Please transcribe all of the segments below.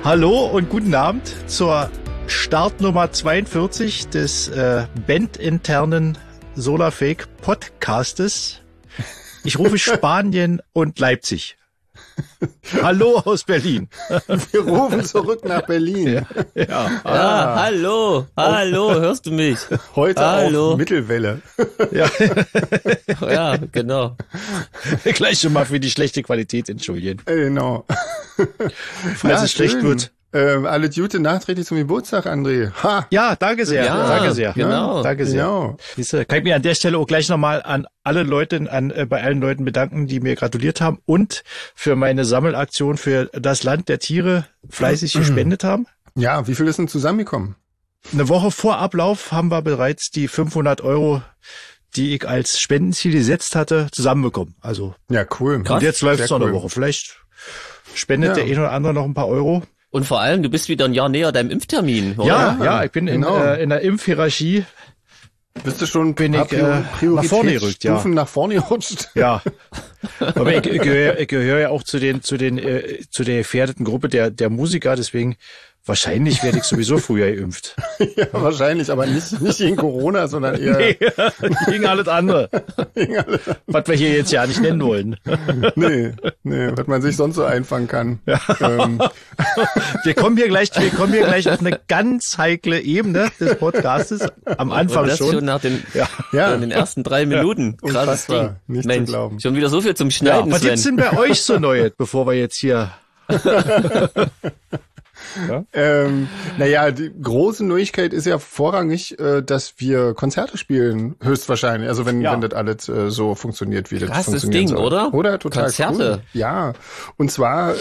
Hallo und guten Abend zur Startnummer 42 des bandinternen Solarfake Podcastes. Ich rufe Spanien und Leipzig. Hallo aus Berlin. Wir rufen zurück nach Berlin. Hallo, hörst du mich? Heute hallo. Auf Mittelwelle. Ja, genau. Gleich schon mal für die schlechte Qualität entschuldigen. Genau. Falls es schlecht wird. Alle Gute nachträglich zum Geburtstag, André. Ha! Ja, danke sehr. Ja, danke sehr. genau. Danke sehr. Genau. Siehste, kann ich mich an der Stelle auch gleich nochmal an alle Leute, bei allen Leuten bedanken, die mir gratuliert haben und für meine Sammelaktion für das Land der Tiere fleißig gespendet haben. Ja, wie viel ist denn zusammengekommen? Eine Woche vor Ablauf haben wir bereits die 500 €, die ich als Spendenziel gesetzt hatte, zusammenbekommen. Also, ja, cool. und jetzt läuft es noch cool. eine Woche. Vielleicht spendet der eine oder andere noch ein paar Euro. Und vor allem, du bist wieder ein Jahr näher deinem Impftermin, oder? Ja, ich bin in der Impfhierarchie. Bist du schon Bin ich nach vorne gerückt, ja. Stufen nach vorne gerutscht? Ja. Aber ich gehöre ja auch zu der gefährdeten Gruppe der Musiker, deswegen wahrscheinlich werde ich sowieso früher geimpft. Ja, wahrscheinlich, aber nicht gegen Corona, sondern eher gegen alles andere. Was wir hier jetzt ja nicht nennen wollen. Nee, was man sich sonst so einfangen kann. Ja. Wir kommen hier gleich auf eine ganz heikle Ebene des Podcastes. Am Anfang und das schon. nach den, Ja. in den ersten 3 Minuten. Krasses Ding. Unfassbar. Nicht Mensch, zu glauben. schon wieder so viel zum Schneiden, Was Sven. gibt's denn bei euch so Neues, bevor wir jetzt hier... Naja, die große Neuigkeit ist ja vorrangig, dass wir Konzerte spielen, höchstwahrscheinlich. Also wenn das alles so funktioniert, wie das Krasses funktionieren Ding, soll. oder? Oder? Total Konzerte. cool. Ja. Und zwar,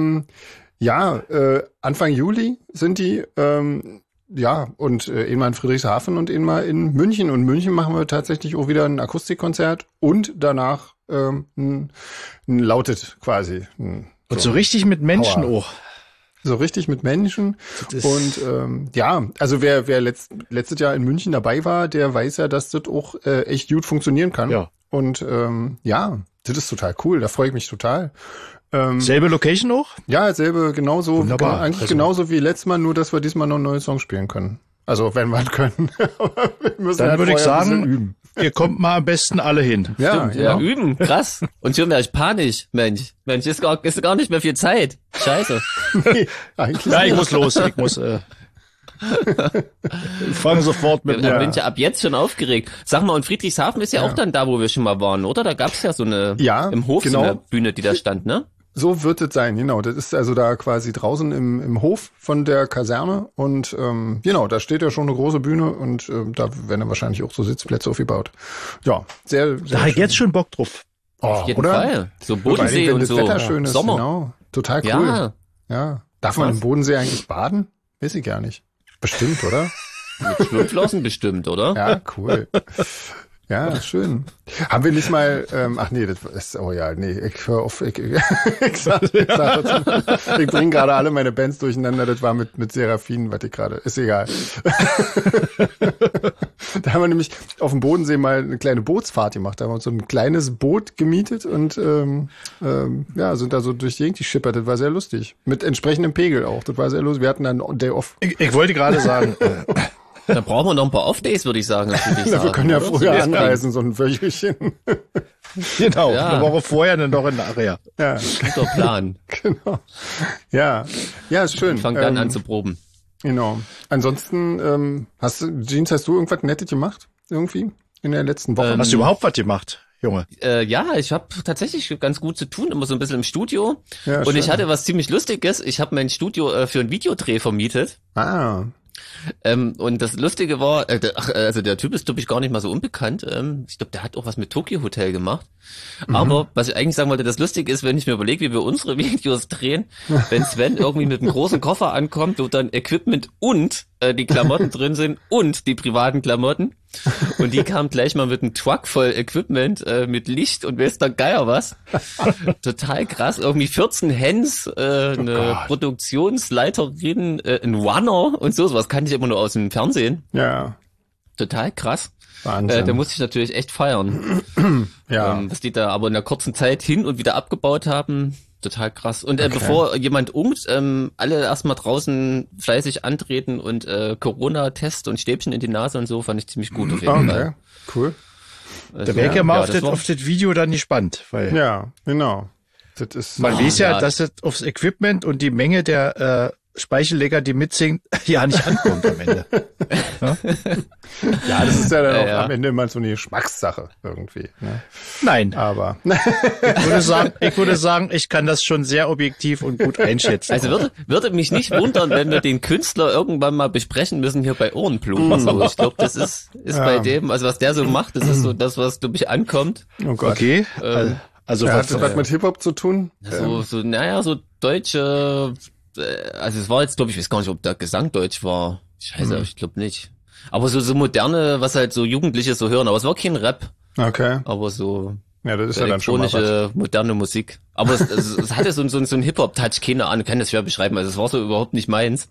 Anfang Juli sind die, und einmal in Friedrichshafen und einmal in München. Und in München machen wir tatsächlich auch wieder ein Akustikkonzert und danach ein Lautet quasi. Und so richtig mit Menschen auch. So richtig mit Menschen. Und also wer letztes Jahr in München dabei war, der weiß ja, dass das auch echt gut funktionieren kann. Ja. Und das ist total cool. Da freue ich mich total. Selbe Location auch? Ja, selbe, genauso. Wunderbar. Eigentlich genauso wie letztes Mal, nur dass wir diesmal noch neue Songs spielen können. Also wenn wir können. Wir müssen Dann halt würde ich vorher ein bisschen sagen, üben. ihr kommt mal am besten alle hin. Ja, Ja, üben, krass. Und schon wäre ich panisch, Mensch, ist gar nicht mehr viel Zeit. Scheiße. Nee, eigentlich Ja, ich nicht. muss los. Ich fange sofort mit Da bin ich ja ab jetzt schon aufgeregt. Sag mal, und Friedrichshafen ist ja auch dann da, wo wir schon mal waren, oder? Da gab's ja so eine, im Hof genau. so eine Bühne, die da stand, ne? So wird es sein, genau. Das ist also da quasi draußen im Hof von der Kaserne und da steht ja schon eine große Bühne und da werden dann wahrscheinlich auch so Sitzplätze aufgebaut. Ja, sehr, sehr Da habe ich schön. jetzt schon Bock drauf. Auf jeden oder? Fall. So Vor allem, Bodensee wenn und das so. Wetter schön ist, Sommer. genau. Total cool. Ja, Ja. Darf man Krass. im Bodensee eigentlich baden? Weiß ich gar nicht. Bestimmt, oder? mit Schwimmflossen bestimmt, oder? Ja, cool. Ja, schön. Haben wir nicht mal, das ist, ich höre auf, ich bringe gerade alle meine Bands durcheinander, das war mit Seraphin, was ich gerade, ist egal. Da haben wir nämlich auf dem Bodensee mal eine kleine Bootsfahrt gemacht, da haben wir uns so ein kleines Boot gemietet und, sind da so durch die Gegend geschippert, das war sehr lustig. Mit entsprechendem Pegel auch, das war sehr lustig, wir hatten dann Day Off. Ich wollte gerade sagen, Da brauchen wir noch ein paar Off-Days, würde ich sagen. Wir können ja früher anreisen, so ein Wöchelchen. genau, Ja. eine Woche vorher, eine Woche nachher. Ja, Guter Plan. genau. Ja, ist schön. Fang dann an zu proben. Genau. Ansonsten, hast du irgendwas Nettes gemacht? Irgendwie? In der letzten Woche? Hast du überhaupt was gemacht, Junge? Ja, ich habe tatsächlich ganz gut zu tun, immer so ein bisschen im Studio. Ja, und schön. ich hatte was ziemlich Lustiges. Ich habe mein Studio für einen Videodreh vermietet. Ah, Und das Lustige war, also der Typ ist, glaube ich, gar nicht mal so unbekannt. Ich glaube, der hat auch was mit Tokyo Hotel gemacht. Aber was ich eigentlich sagen wollte, das Lustige ist, wenn ich mir überlege, wie wir unsere Videos drehen, wenn Sven irgendwie mit einem großen Koffer ankommt, wo dann Equipment und die Klamotten drin sind und die privaten Klamotten. Und die kam gleich mal mit einem Truck voll Equipment, mit Licht und weiß der Geier was. Total krass. Irgendwie 14 Hands, eine Produktionsleiterin, ein Runner und so. Sowas kannte ich immer nur aus dem Fernsehen. ja. Total krass. Wahnsinn. Da musste ich natürlich echt feiern. Ja. Was die da aber in einer kurzen Zeit hin und wieder abgebaut haben, total krass. Und bevor jemand ungt, alle erstmal draußen fleißig antreten und Corona-Test und Stäbchen in die Nase und so, fand ich ziemlich gut auf jeden Fall. Cool. Also, Da wäre ich ja mal auf das Video dann gespannt, weil Ja, genau. Das ist man weiß ja, dass das aufs Equipment und die Menge der Speichelleger, die mitsingen, ja nicht ankommt am Ende. ja, das ist ja dann auch am Ende mal so eine Geschmackssache irgendwie. Ne? Nein, Aber ich würde sagen, ich kann das schon sehr objektiv und gut einschätzen. Also würde mich nicht wundern, wenn wir den Künstler irgendwann mal besprechen müssen hier bei Ohrenblumen. So, ich glaube, das ist bei dem, also was der so macht, das ist so das, was glaube ich ankommt. oh Gott. Okay, also Hat das was mit Hip-Hop zu tun? So deutsche, also es war jetzt, glaube ich, weiß gar nicht, ob der Gesang deutsch war. Scheiße, ich glaube nicht. Aber so moderne, was halt so Jugendliche so hören, aber es war kein Rap, Okay. aber so Ja, das ist ja dann schon mal was. elektronische, moderne Musik. Aber es hatte so einen Hip-Hop-Touch, keine Ahnung, kann das schwer beschreiben, also es war so überhaupt nicht meins.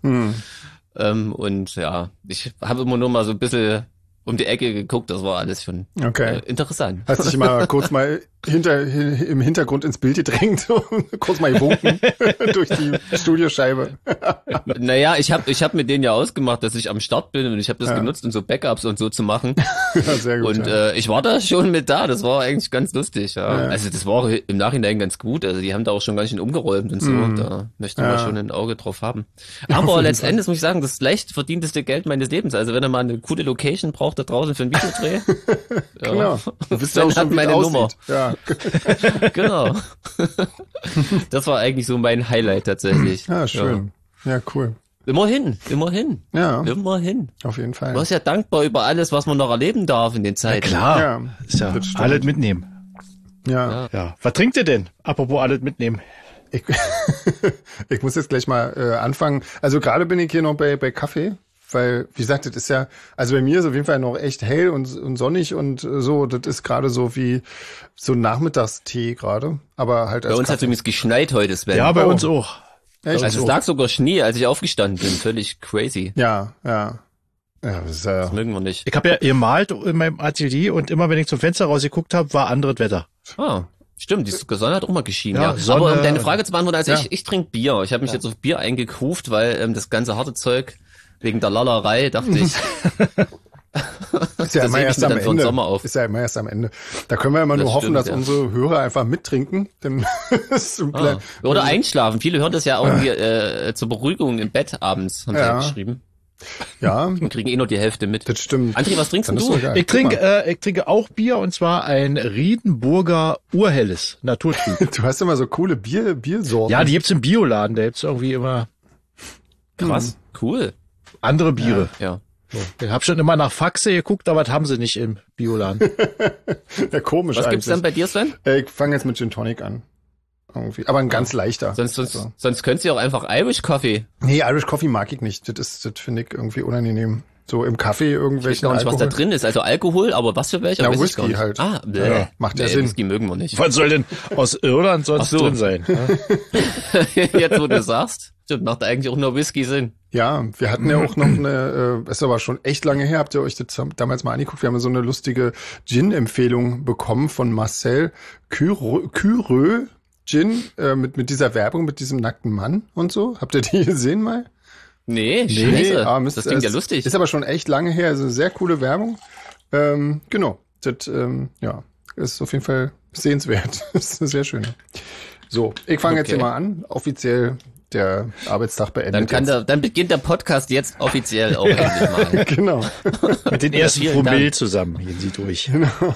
Und ja, ich habe immer nur mal so ein bisschen um die Ecke geguckt, das war alles schon interessant. Hast dich mal kurz mal im Hintergrund ins Bild gedrängt und kurz mal gewunken durch die Studioscheibe. Naja, ich hab mit denen ja ausgemacht, dass ich am Start bin und ich habe das genutzt, um so Backups und so zu machen. Ja, sehr gut. Und ich war da schon mit da, das war eigentlich ganz lustig. Ja. Also das war im Nachhinein ganz gut, also die haben da auch schon ganz schön umgeräumt und so, da möchte man schon ein Auge drauf haben. Aber letztendlich muss ich sagen, das leicht verdienteste Geld meines Lebens, also wenn ihr mal eine coole Location braucht da draußen für einen Videodreh, genau. Du bist dann auch schon hat meine Nummer. Ja. Genau. Das war eigentlich so mein Highlight tatsächlich. Ja, schön. Ja, cool. Immerhin. Ja, Immerhin. auf jeden Fall. Du bist ja dankbar über alles, was man noch erleben darf in den Zeiten. klar, Ja, ist ja das stimmt. alles mitnehmen. Ja. Ja, was trinkt ihr denn? Apropos alles mitnehmen. Ich muss jetzt gleich mal anfangen. Also gerade bin ich hier noch bei Kaffee, weil, wie gesagt, das ist ja, also bei mir ist auf jeden Fall noch echt hell und sonnig und so. Das ist gerade so wie so ein Nachmittagstee gerade, aber halt als Bei uns hat es Kaffee. übrigens geschneit heute, Sven. Ja, bei uns auch. Echt? Also es lag sogar Schnee, als ich aufgestanden bin. Völlig crazy. Ja. Ja, das ist Das mögen wir nicht. Ich habe ja gemalt in meinem Atelier und immer wenn ich zum Fenster rausgeguckt habe, war anderes Wetter. Stimmt, die Sonne hat auch mal geschienen. Ja, Ja. Sonne, Aber um deine Frage zu beantworten, also ja. ich trinke Bier. Ich habe mich jetzt auf Bier eingekuft, weil das ganze harte Zeug wegen der Lallerei, dachte ich, ist ja das immer hebe ich erst mir am dann für den Ende. Sommer auf. Ist ja immer erst am Ende. Da können wir immer nur Das hoffen, stimmt, dass ja. unsere Hörer einfach mittrinken. Denn ist so klein. Oder einschlafen. Viele hören das ja auch zur Beruhigung im Bett abends, haben sie ja geschrieben. Ja, Und kriegen nur die Hälfte mit. das stimmt. André, was trinkst Dann ist du? doch geil. Ich Guck mal. trinke auch Bier und zwar ein Riedenburger Urhelles, naturtrüb. Du hast immer so coole Biersorten. Ja, die gibt's im Bioladen, da gibt's irgendwie immer Krass, cool. andere Biere. Ja. Ich habe schon immer nach Faxe geguckt, aber das haben sie nicht im Bioladen. Ja, komisch Was eigentlich. gibt's dann bei dir, Sven? Ich fange jetzt mit Gin Tonic an. Irgendwie. Aber ein ganz leichter. Sonst könntest du ja auch einfach Irish Coffee. Nee, Irish Coffee mag ich nicht. Das finde ich irgendwie unangenehm. So im Kaffee Ich weiß irgendwelchen gar nicht, was da drin ist. Also Alkohol, aber was für welcher? Ja, weiß ich Whisky gar nicht. halt. Ah, Ja, macht ja Sinn. Whisky mögen wir nicht. Was soll denn aus Irland sonst Ach so. drin sein? Jetzt, wo du sagst, stimmt, macht eigentlich auch nur Whisky Sinn. Ja, wir hatten ja auch noch eine, ist aber schon echt lange her, habt ihr euch das damals mal angeguckt? Wir haben so eine lustige Gin-Empfehlung bekommen von Marcel Kürö Gin, mit dieser Werbung, mit diesem nackten Mann und so. Habt ihr die gesehen mal? Nee, scheiße. Mist, Das klingt ja lustig. Ist aber schon echt lange her, also eine sehr coole Werbung. Genau, das, ist auf jeden Fall sehenswert. Das ist sehr schön. So, ich fange jetzt Okay. hier mal an. Offiziell der Arbeitstag beendet. Dann beginnt der Podcast jetzt offiziell auch endlich mal. Genau. Mit den ersten vielen Promille Dank. zusammen. Gehen sie durch.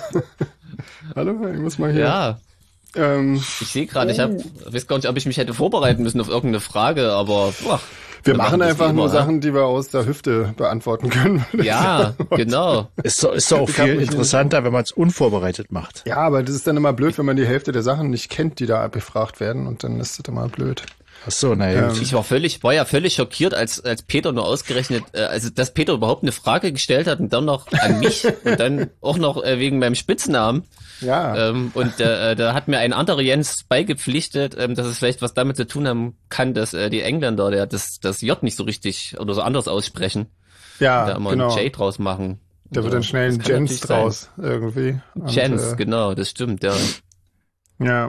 Hallo, ich muss mal hier. Ja, ich sehe gerade, ich weiß gar nicht, ob ich mich hätte vorbereiten müssen auf irgendeine Frage, aber Wir machen das einfach wie nur immer, Sachen, die wir aus der Hüfte beantworten können. Ja, genau. Ist doch auch Ich hab viel mich interessanter, wenn man es unvorbereitet macht. Ja, aber das ist dann immer blöd, wenn man die Hälfte der Sachen nicht kennt, die da befragt werden, und dann ist das immer blöd. Ach so, naja. Ich war ja völlig schockiert, als Peter nur ausgerechnet, also dass Peter überhaupt eine Frage gestellt hat und dann noch an mich und dann auch noch wegen meinem Spitznamen. Ja. Und da hat mir ein anderer Jens beigepflichtet, dass es vielleicht was damit zu tun haben kann, dass die Engländer das J nicht so richtig oder so anders aussprechen. Ja, Da immer genau. ein J draus machen. Da wird dann schnell ein Das kann Jens natürlich sein. draus irgendwie. Und, Jens, genau, das stimmt, ja. Ja.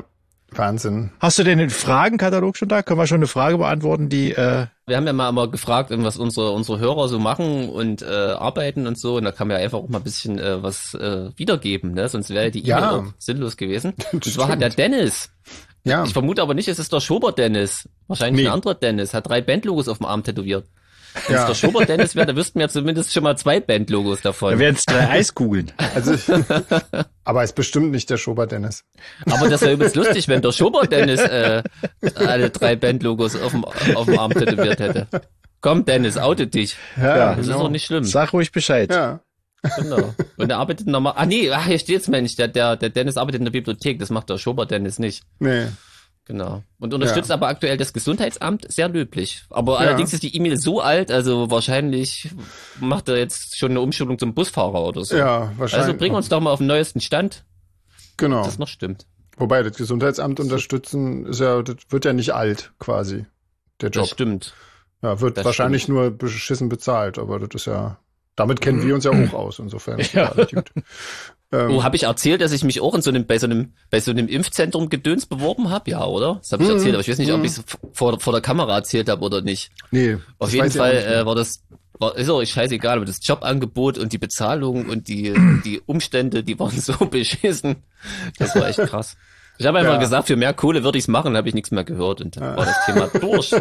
Wahnsinn. Hast du denn den Fragenkatalog schon da? Können wir schon eine Frage beantworten, die Wir haben ja mal immer gefragt, was unsere Hörer so machen und arbeiten und so. Und da kann man ja einfach auch mal ein bisschen was wiedergeben, ne? Sonst wäre die E-Mail auch sinnlos gewesen. Und zwar hat der Dennis. Ja. Ich vermute aber nicht, es ist der Schobert-Dennis. Wahrscheinlich ein anderer Dennis. Hat 3 Bandlogos auf dem Arm tätowiert. Wenn es der Schobert-Dennis wäre, da wüssten wir zumindest schon mal 2 Bandlogos davon. Da wären es 3 Eiskugeln. Also, aber ist bestimmt nicht der Schobert-Dennis. Aber das wäre übrigens lustig, wenn der Schobert-Dennis alle 3 Bandlogos auf dem Arm tätowiert hätte. Komm, Dennis, oute dich. Ja, das ist doch nicht schlimm. Sag ruhig Bescheid. Ja. Genau. Und er arbeitet nochmal. Hier steht's, Mensch. Der Dennis arbeitet in der Bibliothek. Das macht der Schobert-Dennis nicht. Nee. Genau. Und unterstützt aber aktuell das Gesundheitsamt, sehr löblich. Aber allerdings ist die E-Mail so alt, also wahrscheinlich macht er jetzt schon eine Umschulung zum Busfahrer oder so. Ja, wahrscheinlich. Also bring uns doch mal auf den neuesten Stand. Genau. Dass das noch stimmt. Wobei, das Gesundheitsamt unterstützen das wird ja nicht alt, quasi. Der Job. Das stimmt. Ja, wird Das wahrscheinlich stimmt. nur beschissen bezahlt, aber das ist ja, damit kennen wir uns ja auch aus, insofern. Ist alles gut. Habe ich erzählt, dass ich mich auch bei so einem Impfzentrum Gedöns beworben habe? Ja, oder? Das habe ich erzählt, aber ich weiß nicht, ob ich es vor der Kamera erzählt habe oder nicht. Nee. Auf jeden Fall ist auch scheißegal, aber das Jobangebot und die Bezahlung und die Umstände, die waren so beschissen. Das war echt krass. Ich habe einfach gesagt, für mehr Kohle würde ich es machen, habe ich nichts mehr gehört und dann war das Thema durch.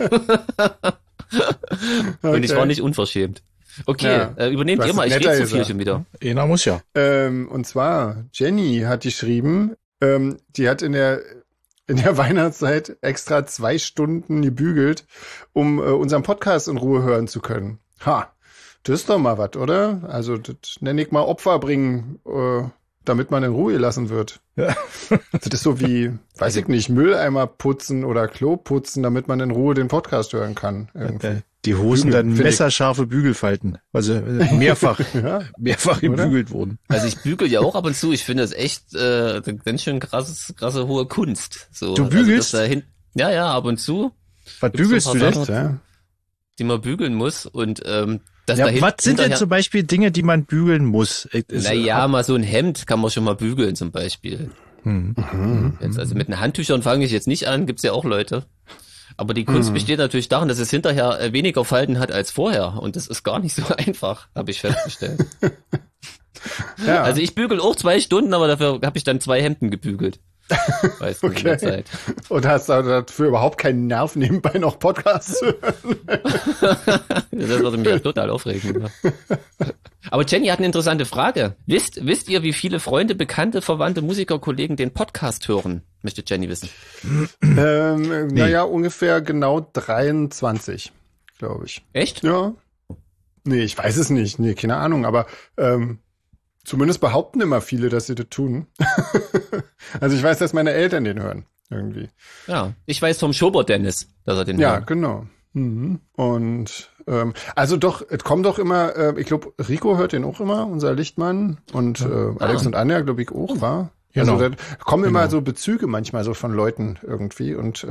Und ich war nicht unverschämt. Okay, übernehmt ihr mal, ich rede zu viel schon wieder. Einer muss ja. Und zwar, Jenny hat geschrieben, die hat in der Weihnachtszeit extra 2 Stunden gebügelt, um unseren Podcast in Ruhe hören zu können. Ha, das ist doch mal was, oder? Also, das nenne ich mal Opfer bringen, damit man in Ruhe gelassen wird. Ja. Das ist so wie, weiß ich nicht, Mülleimer putzen oder Klo putzen, damit man in Ruhe den Podcast hören kann. Irgendwie. Die Hosen Bügel, dann messerscharfe Bügelfalten, also mehrfach gebügelt wurden. Also ich bügel ja auch ab und zu. Ich finde das echt ganz schön krasse hohe Kunst. So, Du bügelst? Also ja, ab und zu. Was Gibt's bügelst so du ein paar denn? Sachen, Ja. die man bügeln muss und Ja, was sind denn zum Beispiel Dinge, die man bügeln muss? Naja, mal so ein Hemd kann man schon mal bügeln zum Beispiel. Jetzt, also mit den Handtüchern fange ich jetzt nicht an, gibt's ja auch Leute. Aber die Kunst besteht natürlich darin, dass es hinterher weniger Falten hat als vorher. Und das ist gar nicht so einfach, habe ich festgestellt. Ja. Also ich bügel auch 2 Stunden, aber dafür habe ich dann 2 Hemden gebügelt. Weißt du, in der Zeit. Und hast dafür überhaupt keinen Nerv, nebenbei noch Podcasts zu hören. Das würde mich ja total aufregen. Ja. Aber Jenny hat eine interessante Frage. Wisst ihr, wie viele Freunde, Bekannte, Verwandte, Musiker, Kollegen den Podcast hören? Möchte Jenny wissen. Naja, ungefähr genau 23, glaube ich. Echt? Ja. Nee, ich weiß es nicht. Nee, keine Ahnung. Aber zumindest behaupten immer viele, dass sie das tun. Also ich weiß, dass meine Eltern den hören. Irgendwie. Ja, ich weiß vom Schobert-Dennis, dass er den Ja, hört. genau. Mhm. Und also doch, es kommt doch immer, ich glaube, Rico hört den auch immer, unser Lichtmann. Und Alex und Anja, glaube ich, auch, war. Genau. Also da kommen immer so Bezüge manchmal so von Leuten irgendwie. Und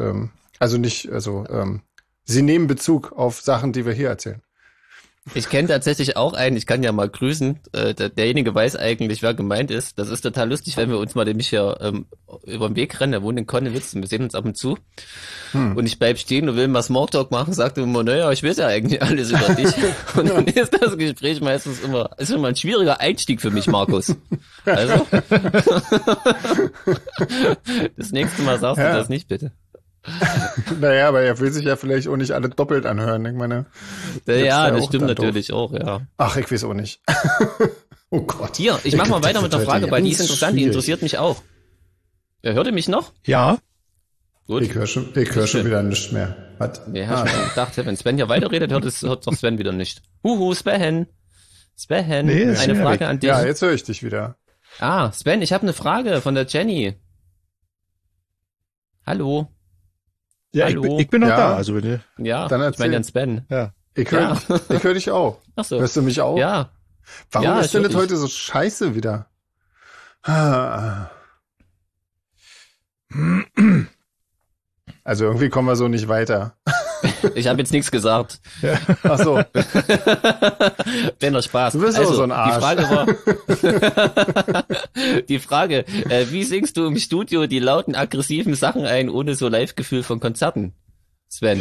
sie nehmen Bezug auf Sachen, die wir hier erzählen. Ich kenne tatsächlich auch einen, ich kann ja mal grüßen, derjenige weiß eigentlich, wer gemeint ist. Das ist total lustig, wenn wir uns mal nämlich hier über den Weg rennen, der wohnt in Konnewitz und wir sehen uns ab und zu. Und ich bleib stehen und will mal Smalltalk machen, sagt immer, naja, ich weiß ja eigentlich alles über dich. Und dann ist das Gespräch meistens immer ein schwieriger Einstieg für mich, Markus. Also, das nächste Mal sagst du das nicht, bitte. Naja, aber er will sich ja vielleicht auch nicht alle doppelt anhören. Ich meine, Ja, das auch stimmt dann natürlich auch, ja. Ach, ich weiß auch nicht. Oh Gott. Hier, ich mach mal glaub, weiter das mit der wird Frage, heute weil die ist ganz interessant, die schwierig. interessiert mich auch. Ja, hört ihr mich noch? Ja, Gut. Ich höre schon wieder nichts mehr. Was? Ja, hab ich mir gedacht, wenn Sven hier weiterredet, hört doch Sven wieder nicht. Sven. Sven, Nee, ist eine schwierig. Frage an dich. Ja, jetzt höre ich dich wieder. Sven, ich habe eine Frage von der Jenny. Hallo. ja, Hallo. ich bin noch Ja. da. Also bitte. Ja, Dann ich meine erzähl. den Sven. Ja. Ich höre dich auch. Ach so. Hörst du mich auch? Ja. Warum Ja, ist denn ich das hör heute so scheiße wieder? Also irgendwie kommen wir so nicht weiter. Ich habe jetzt nichts gesagt. Ach so. Wenn Spaß. Du bist also, so ein Arsch. Die Frage, wie singst du im Studio die lauten, aggressiven Sachen ein, ohne so Live-Gefühl von Konzerten? Sven.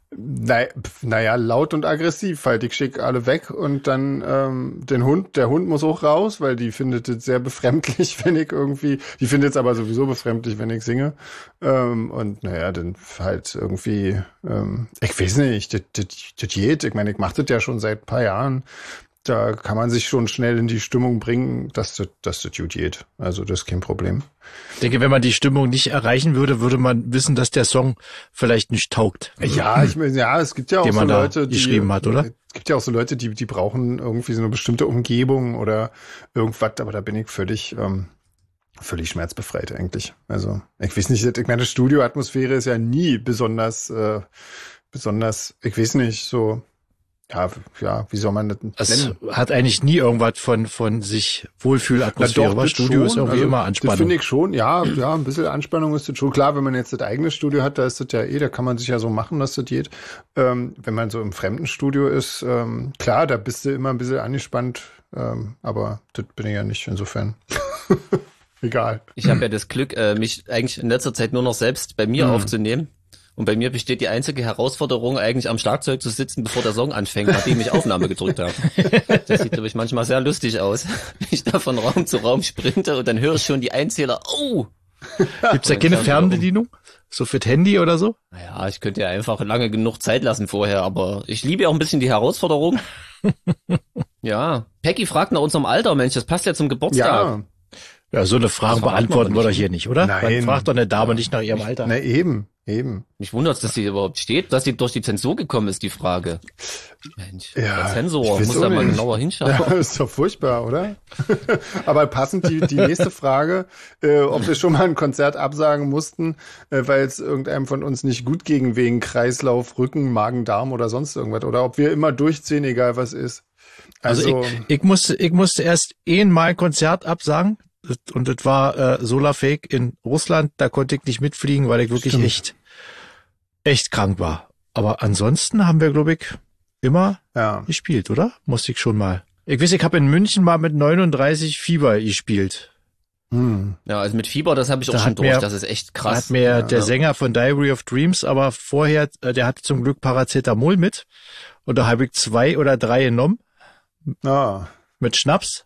Naja, laut und aggressiv halt. Ich schicke alle weg und dann der Hund muss auch raus, weil die findet es sehr befremdlich, wenn ich irgendwie, die findet es aber sowieso befremdlich, wenn ich singe. Und naja, dann halt irgendwie, ich weiß nicht, das geht. Ich meine, ich mache das ja schon seit ein paar Jahren. Da kann man sich schon schnell in die Stimmung bringen, dass das gut geht. Also das ist kein Problem. Ich denke, wenn man die Stimmung nicht erreichen würde, würde man wissen, dass der Song vielleicht nicht taugt. Ja, es gibt ja auch so Leute, die geschrieben hat, oder? Es gibt ja auch so Leute, die brauchen irgendwie so eine bestimmte Umgebung oder irgendwas, aber da bin ich völlig schmerzbefreit eigentlich. Also ich weiß nicht, ich meine, Studioatmosphäre ist ja nie besonders, ich weiß nicht, so. Ja, wie soll man das nennen? Es hat eigentlich nie irgendwas von sich Wohlfühlatmosphäre, aber Studio ist irgendwie immer Anspannung. Das finde ich schon, ja, ein bisschen Anspannung ist das schon. Klar, wenn man jetzt das eigene Studio hat, da ist das ja da kann man sich ja so machen, dass das geht. Wenn man so im fremden Studio ist, klar, da bist du immer ein bisschen angespannt, aber das bin ich ja nicht, insofern. Egal. Ich habe ja das Glück, mich eigentlich in letzter Zeit nur noch selbst bei mir aufzunehmen. Und bei mir besteht die einzige Herausforderung, eigentlich am Schlagzeug zu sitzen, bevor der Song anfängt, nachdem ich Aufnahme gedrückt habe. Das sieht, glaube ich, manchmal sehr lustig aus. Wenn ich da von Raum zu Raum sprinte und dann höre ich schon die Einzähler. Oh! Gibt's da keine Fernbedienung? So für das Handy oder so? Naja, ich könnte ja einfach lange genug Zeit lassen vorher, aber ich liebe ja auch ein bisschen die Herausforderung. Ja. Peggy fragt nach unserem Alter, Mensch, das passt ja zum Geburtstag. Ja, so eine Frage beantworten wir doch hier nicht, oder? Nein. Man fragt doch eine Dame nicht nach ihrem Alter. Na eben. Mich wundert, dass sie überhaupt steht, dass sie durch die Zensur gekommen ist, die Frage. Mensch, der Zensor muss da mal genauer hinschauen. Ja, ist doch furchtbar, oder? Aber passend die nächste Frage, ob wir schon mal ein Konzert absagen mussten, weil es irgendeinem von uns nicht gut ging wegen Kreislauf, Rücken, Magen, Darm oder sonst irgendwas. Oder ob wir immer durchziehen, egal was ist. Also ich musste erst einmal ein Konzert absagen. Und das war Solarfake in Russland. Da konnte ich nicht mitfliegen, weil ich wirklich echt krank war. Aber ansonsten haben wir, glaube ich, immer gespielt, oder? Musste ich schon mal. Ich weiß, ich habe in München mal mit 39 Fieber gespielt. Ja, also mit Fieber, das habe ich auch schon durch. Das ist echt krass. Da hat mir der Sänger von Diary of Dreams, aber vorher, der hatte zum Glück Paracetamol mit. Und da habe ich 2 oder 3 genommen. Mit Schnaps.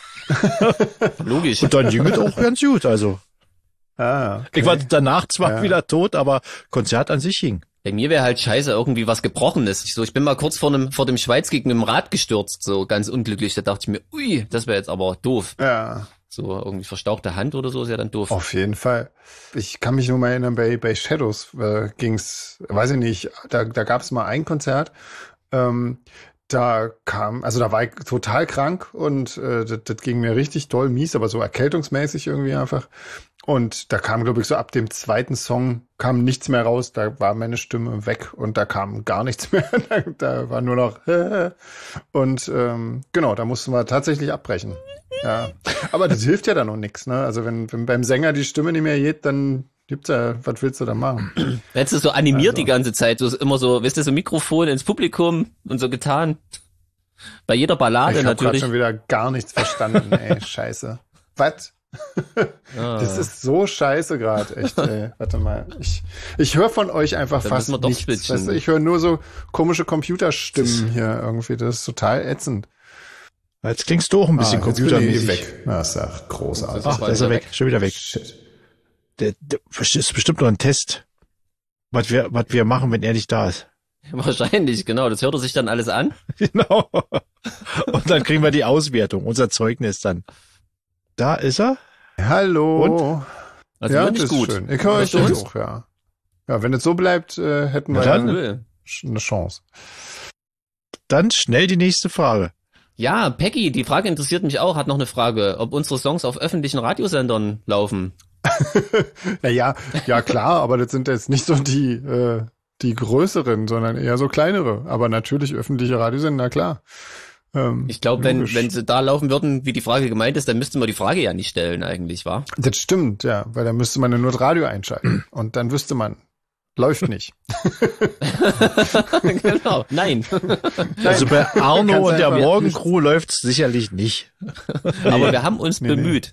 Logisch. Und dann ging es auch ganz gut, also. Okay. Ich war danach zwar wieder tot, aber Konzert an sich ging. Bei mir wäre halt scheiße irgendwie was Gebrochenes. Ich bin mal kurz vor dem Schweiz gegen einem Rad gestürzt, so ganz unglücklich. Da dachte ich mir, ui, das wäre jetzt aber doof. Ja. So irgendwie verstauchte Hand oder so ist ja dann doof. Auf jeden Fall. Ich kann mich nur mal erinnern, bei Shadows ging's, weiß ich nicht, da gab's mal ein Konzert, da war ich total krank und das ging mir richtig doll mies, aber so erkältungsmäßig irgendwie einfach. Und da kam, glaube ich, so ab dem zweiten Song kam nichts mehr raus, da war meine Stimme weg und da kam gar nichts mehr. Da war nur noch und genau, da mussten wir tatsächlich abbrechen. Ja, aber das hilft ja dann noch nichts, ne? Also wenn beim Sänger die Stimme nicht mehr geht, dann gibt's ja, was willst du da machen? Hättest du so animiert die ganze Zeit, so immer so, weißt du, so Mikrofon ins Publikum und so getan. Bei jeder Ballade natürlich. Ich habe schon wieder gar nichts verstanden, ey, scheiße. Was? Das ist so scheiße gerade, echt, ey. Warte mal, ich höre von euch einfach da fast nichts. Weißt du, ich höre nur so komische Computerstimmen hier irgendwie, das ist total ätzend. Jetzt klingst du auch ein bisschen computermäßig. Weg. Na, ist ja großartig. Ach, da ist er weg, schon wieder weg. Shit. Der ist bestimmt nur ein Test, was wir machen, wenn er nicht da ist. Wahrscheinlich, genau. Das hört er sich dann alles an. Genau. Und dann kriegen wir die Auswertung, unser Zeugnis dann. Da ist er. Hallo. Und? Also ja, das ist gut. Schön. Ich höre euch auch, ja. Ja, wenn es so bleibt, hätten wir eine Chance. Dann schnell die nächste Frage. Ja, Peggy, die Frage interessiert mich auch, hat noch eine Frage, ob unsere Songs auf öffentlichen Radiosendern laufen. Ja, klar, aber das sind jetzt nicht so die größeren, sondern eher so kleinere. Aber natürlich öffentliche Radiosender, klar. Ich glaube, wenn sie da laufen würden, wie die Frage gemeint ist, dann müsste man die Frage ja nicht stellen eigentlich, wa? Das stimmt, ja, weil dann müsste man ja nur das Radio einschalten und dann wüsste man, läuft nicht. Genau, nein. Also bei Arno Ganz und der einfach Morgencrew läuft's sicherlich nicht. Aber wir haben uns bemüht.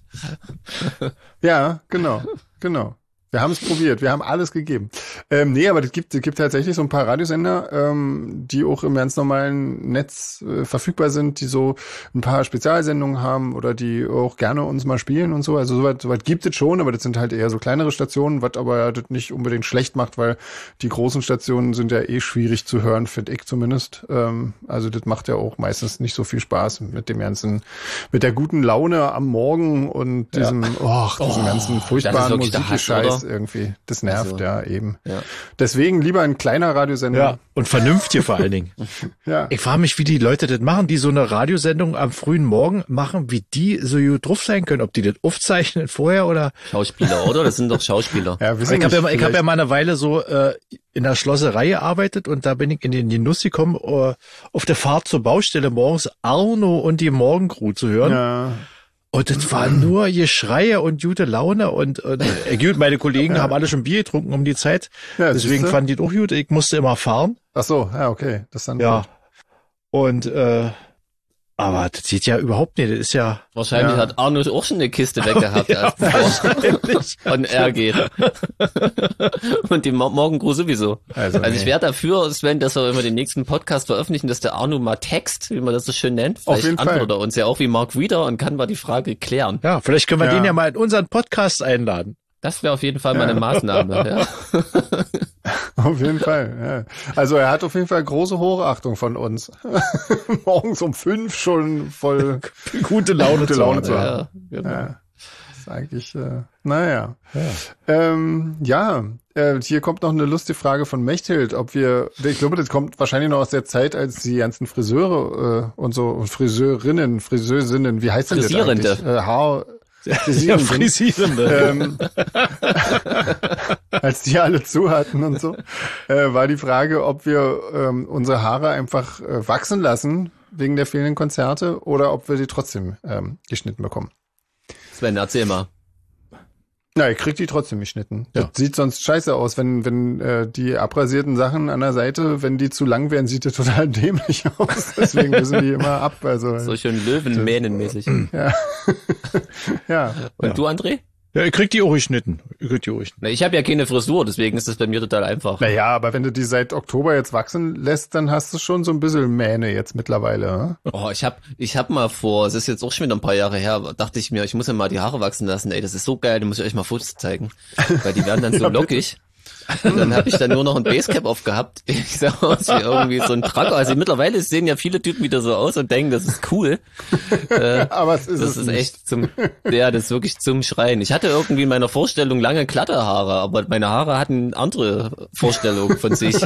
Ja, genau. Wir haben es probiert, wir haben alles gegeben. Nee, aber es gibt tatsächlich so ein paar Radiosender, die auch im ganz normalen Netz verfügbar sind, die so ein paar Spezialsendungen haben oder die auch gerne uns mal spielen und so. Also soweit gibt es schon, aber das sind halt eher so kleinere Stationen, was aber das nicht unbedingt schlecht macht, weil die großen Stationen sind ja eh schwierig zu hören, finde ich zumindest. Also das macht ja auch meistens nicht so viel Spaß mit mit der guten Laune am Morgen und diesem ganzen furchtbaren Musikgescheiß irgendwie. Das nervt, also, ja, eben. Ja. Deswegen lieber ein kleiner Radiosender. Ja, und vernünftig vor allen Dingen. Ja. Ich frage mich, wie die Leute das machen, die so eine Radiosendung am frühen Morgen machen, wie die so gut drauf sein können. Ob die das aufzeichnen vorher oder... Schauspieler, oder? Das sind doch Schauspieler. Ja, ich habe ja mal eine Weile so in der Schlosserei gearbeitet und da bin ich in den Genuss gekommen, auf der Fahrt zur Baustelle morgens Arno und die Morgencrew zu hören. Ja. Und das war nur Geschreie und gute Laune und meine Kollegen haben alle schon Bier getrunken um die Zeit. Ja, deswegen fanden die doch gut. Ich musste immer fahren. Ach so, ja, okay. Das dann ja. Gut. Und aber das sieht ja überhaupt nicht. Das ist ja. Wahrscheinlich hat Arno auch schon eine Kiste weggehabt, als von R geht. Und die Morgencrew sowieso. Also ich wäre dafür, Sven, dass wir immer den nächsten Podcast veröffentlichen, dass der Arno mal text, wie man das so schön nennt. Vielleicht antwortet er uns ja auch wie Mark Wieder und kann mal die Frage klären. Ja, vielleicht können wir den ja mal in unseren Podcast einladen. Das wäre auf jeden Fall mal eine Maßnahme. Ja. Auf jeden Fall, ja. Also er hat auf jeden Fall große Hochachtung von uns. Morgens um 5 schon voll gute Laune zu haben. Ja, genau. Ja. Das ist eigentlich, naja. Ja. Hier kommt noch eine lustige Frage von Mechthild, ich glaube, das kommt wahrscheinlich noch aus der Zeit, als die ganzen Friseure und so, und Friseurinnen, wie heißt denn das eigentlich? Frisierende. Als die alle zu hatten und so, war die Frage, ob wir unsere Haare einfach wachsen lassen wegen der fehlenden Konzerte oder ob wir die trotzdem geschnitten bekommen. Sven, erzähl mal. Ja, ich krieg die trotzdem geschnitten. Ja. Das sieht sonst scheiße aus, wenn die abrasierten Sachen an der Seite, wenn die zu lang werden, sieht das total dämlich aus. Deswegen müssen die immer ab. Also so schön Löwenmähnenmäßig. Ja. Ja. Und du, André? Ja, ich krieg die auch geschnitten. Ich habe ja keine Frisur, deswegen ist das bei mir total einfach. Naja, aber wenn du die seit Oktober jetzt wachsen lässt, dann hast du schon so ein bisschen Mähne jetzt mittlerweile. Hm? Oh, ich hab mal es ist jetzt auch schon wieder ein paar Jahre her, dachte ich mir, ich muss ja mal die Haare wachsen lassen. Ey, das ist so geil, da muss ich euch mal Fotos zeigen. Weil die werden dann so lockig. Und dann habe ich dann nur noch ein Basecap aufgehabt. Ich sah aus wie irgendwie so ein Tracker. Also mittlerweile sehen ja viele Typen wieder so aus und denken, das ist cool. Aber das ist echt das ist wirklich zum Schreien. Ich hatte irgendwie in meiner Vorstellung lange glatte Haare, aber meine Haare hatten andere Vorstellungen von sich.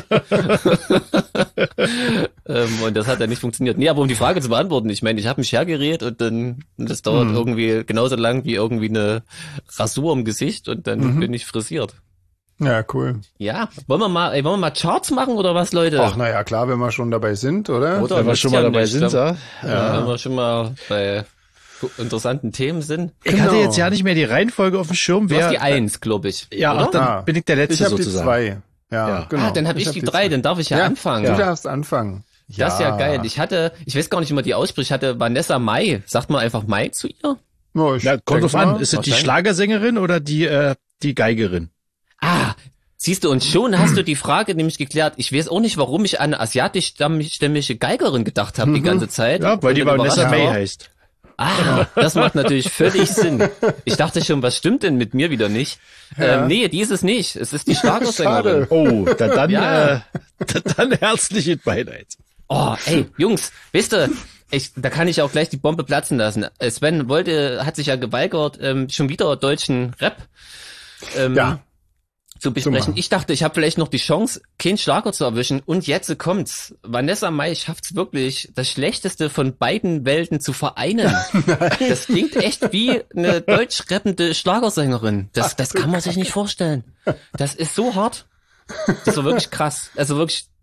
Und das hat dann nicht funktioniert. Nee, aber um die Frage zu beantworten, ich meine, ich habe mich hergeredet und dann, das dauert irgendwie genauso lang wie irgendwie eine Rasur im Gesicht und dann bin ich frisiert. Ja, cool. Ja, wollen wir mal Charts machen oder was, Leute? Ach, naja, klar, wenn wir schon dabei sind, oder? Wenn wir schon mal dabei sind, ja. Wenn wir schon mal bei interessanten Themen sind. Ich hatte jetzt ja nicht mehr die Reihenfolge auf dem Schirm. Du hast die 1, glaube ich. Ja, ach, dann bin ich der Letzte sozusagen. Ich habe die 2. Ja, genau. Dann habe ich die 3, dann darf ich ja anfangen. Du darfst anfangen. Das ist ja geil. Ich weiß gar nicht, wie man die ausspricht. Ich hatte Vanessa Mai. Sagt man einfach Mai zu ihr? Kommt drauf an. Ist es die Schlagersängerin oder die Geigerin? Siehst du, und schon hast du die Frage nämlich geklärt. Ich weiß auch nicht, warum ich an eine asiatisch-stämmige Geigerin gedacht habe die ganze Zeit. Ja, weil die Vanessa May heißt. Das macht natürlich völlig Sinn. Ich dachte schon, was stimmt denn mit mir wieder nicht? Ja. Nee, die ist es nicht. Es ist die Schlagersängerin. Oh, dann herzliche Beileid. Oh, ey, Jungs, weißt du, da kann ich auch gleich die Bombe platzen lassen. Sven hat sich ja geweigert, schon wieder deutschen Rap zu besprechen. Ich dachte, ich habe vielleicht noch die Chance, keinen Schlager zu erwischen. Und jetzt kommt's. Vanessa Mai schafft's wirklich, das Schlechteste von beiden Welten zu vereinen. Das klingt echt wie eine deutsch rappende Schlagersängerin. Das kann man sich nicht vorstellen. Das ist so hart. Das war wirklich krass. Also wirklich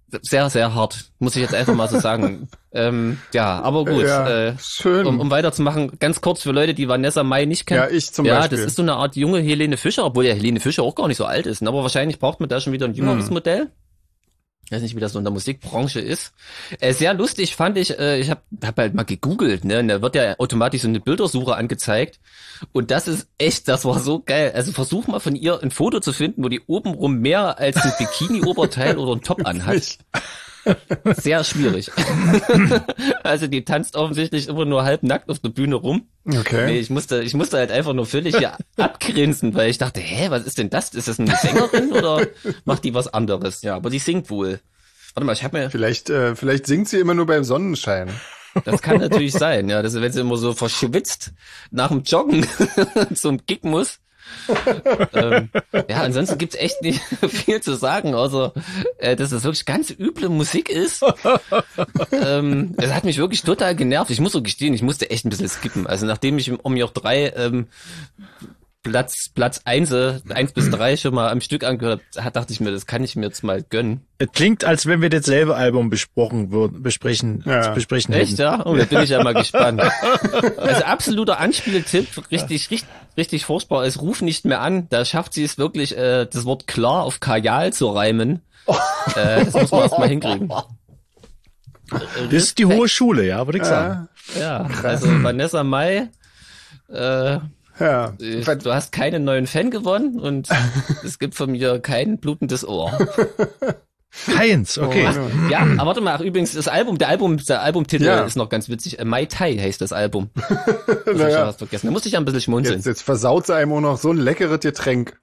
sehr, sehr hart, muss ich jetzt einfach mal so sagen. Ja, aber gut. Ja, schön. Um weiterzumachen, ganz kurz für Leute, die Vanessa Mai nicht kennen. Ja, ich zum Beispiel. Ja, das ist so eine Art junge Helene Fischer, obwohl ja Helene Fischer auch gar nicht so alt ist. Aber wahrscheinlich braucht man da schon wieder ein jüngeres Modell. Ich weiß nicht, wie das so in der Musikbranche ist. Sehr lustig fand ich hab halt mal gegoogelt, ne? Und da wird ja automatisch so eine Bildersuche angezeigt. Und das war so geil. Also versuch mal von ihr ein Foto zu finden, wo die obenrum mehr als ein Bikini-Oberteil oder ein Top anhat. Sehr schwierig. Also die tanzt offensichtlich immer nur halb nackt auf der Bühne rum. Okay. Nee, ich musste halt einfach nur völlig hier abgrinsen, weil ich dachte, was ist denn das? Ist das eine Sängerin oder macht die was anderes? Ja, aber die singt wohl. Warte mal, ich habe mir... Vielleicht singt sie immer nur beim Sonnenschein. Das kann natürlich sein, ja. Wenn sie immer so verschwitzt nach dem Joggen zum Gig muss. Ja, ansonsten gibt's echt nicht viel zu sagen, außer dass das wirklich ganz üble Musik ist. Es hat mich wirklich total genervt. Ich muss so gestehen, ich musste echt ein bisschen skippen. Also nachdem ich um Joch 3 Platz 1 bis 3 schon mal am Stück angehört habe, dachte ich mir, das kann ich mir jetzt mal gönnen. Es klingt, als wenn wir dasselbe Album besprechen hätten. Echt, ja? Oh, da bin ich ja mal gespannt. Also absoluter Anspieltipp, richtig furchtbar. Es ruft nicht mehr an. Da schafft sie es wirklich, das Wort klar auf Kajal zu reimen. Das muss man erst mal hinkriegen. Das ist die hohe Schule, ja, würde ich sagen. Ja, also Vanessa Mai, Ja. Du hast keinen neuen Fan gewonnen und es gibt von mir kein blutendes Ohr. Keins, okay. Ja, aber warte mal, übrigens, der Albumtitel ist noch ganz witzig. Mai Tai heißt das Album. Das hab ich ja was vergessen. Da musste ich ja ein bisschen schmunzeln. Jetzt versaut sie einem auch noch so ein leckeres Getränk.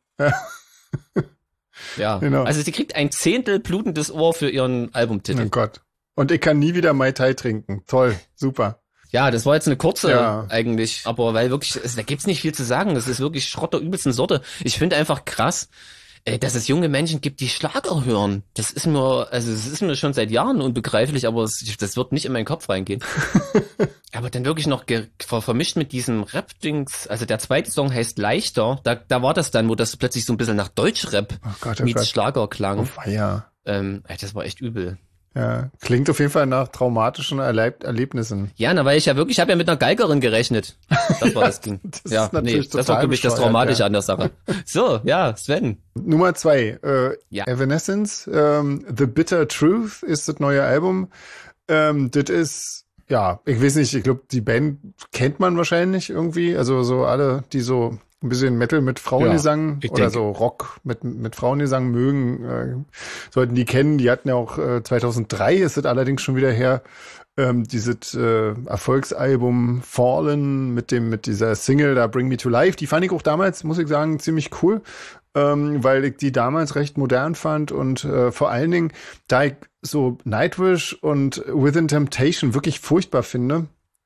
Ja, genau. Also sie kriegt ein Zehntel blutendes Ohr für ihren Albumtitel. Oh Gott. Und ich kann nie wieder Mai Tai trinken. Toll, super. Ja, das war jetzt eine kurze eigentlich, aber weil wirklich, da gibt's nicht viel zu sagen. Das ist wirklich Schrott der übelsten Sorte. Ich finde einfach krass, dass es junge Menschen gibt, die Schlager hören. Das ist mir schon seit Jahren unbegreiflich, aber das wird nicht in meinen Kopf reingehen. Aber dann wirklich noch vermischt mit diesem Rap-Dings, also der zweite Song heißt Leichter, da war das dann, wo das plötzlich so ein bisschen nach Deutschrap mit Schlager klang. Oh, ja. Das war echt übel. Ja, klingt auf jeden Fall nach traumatischen Erlebnissen. Ja, weil ich habe ja mit einer Geigerin gerechnet. Das war das Ding. Das war wirklich das Traumatische an der Sache. So, ja, Sven. Nummer 2, Evanescence, The Bitter Truth ist das neue Album. Das ist, ja, ich weiß nicht, ich glaube, die Band kennt man wahrscheinlich irgendwie, also so alle, die so ein bisschen Metal mit Frauengesang oder so Rock mit Frauengesang mögen, sollten die kennen. Die hatten ja auch 2003, ist das allerdings schon wieder her, dieses Erfolgsalbum Fallen mit dieser Single da Bring Me to Life. Die fand ich auch damals, muss ich sagen, ziemlich cool, weil ich die damals recht modern fand und vor allen Dingen, da ich so Nightwish und Within Temptation wirklich furchtbar finde,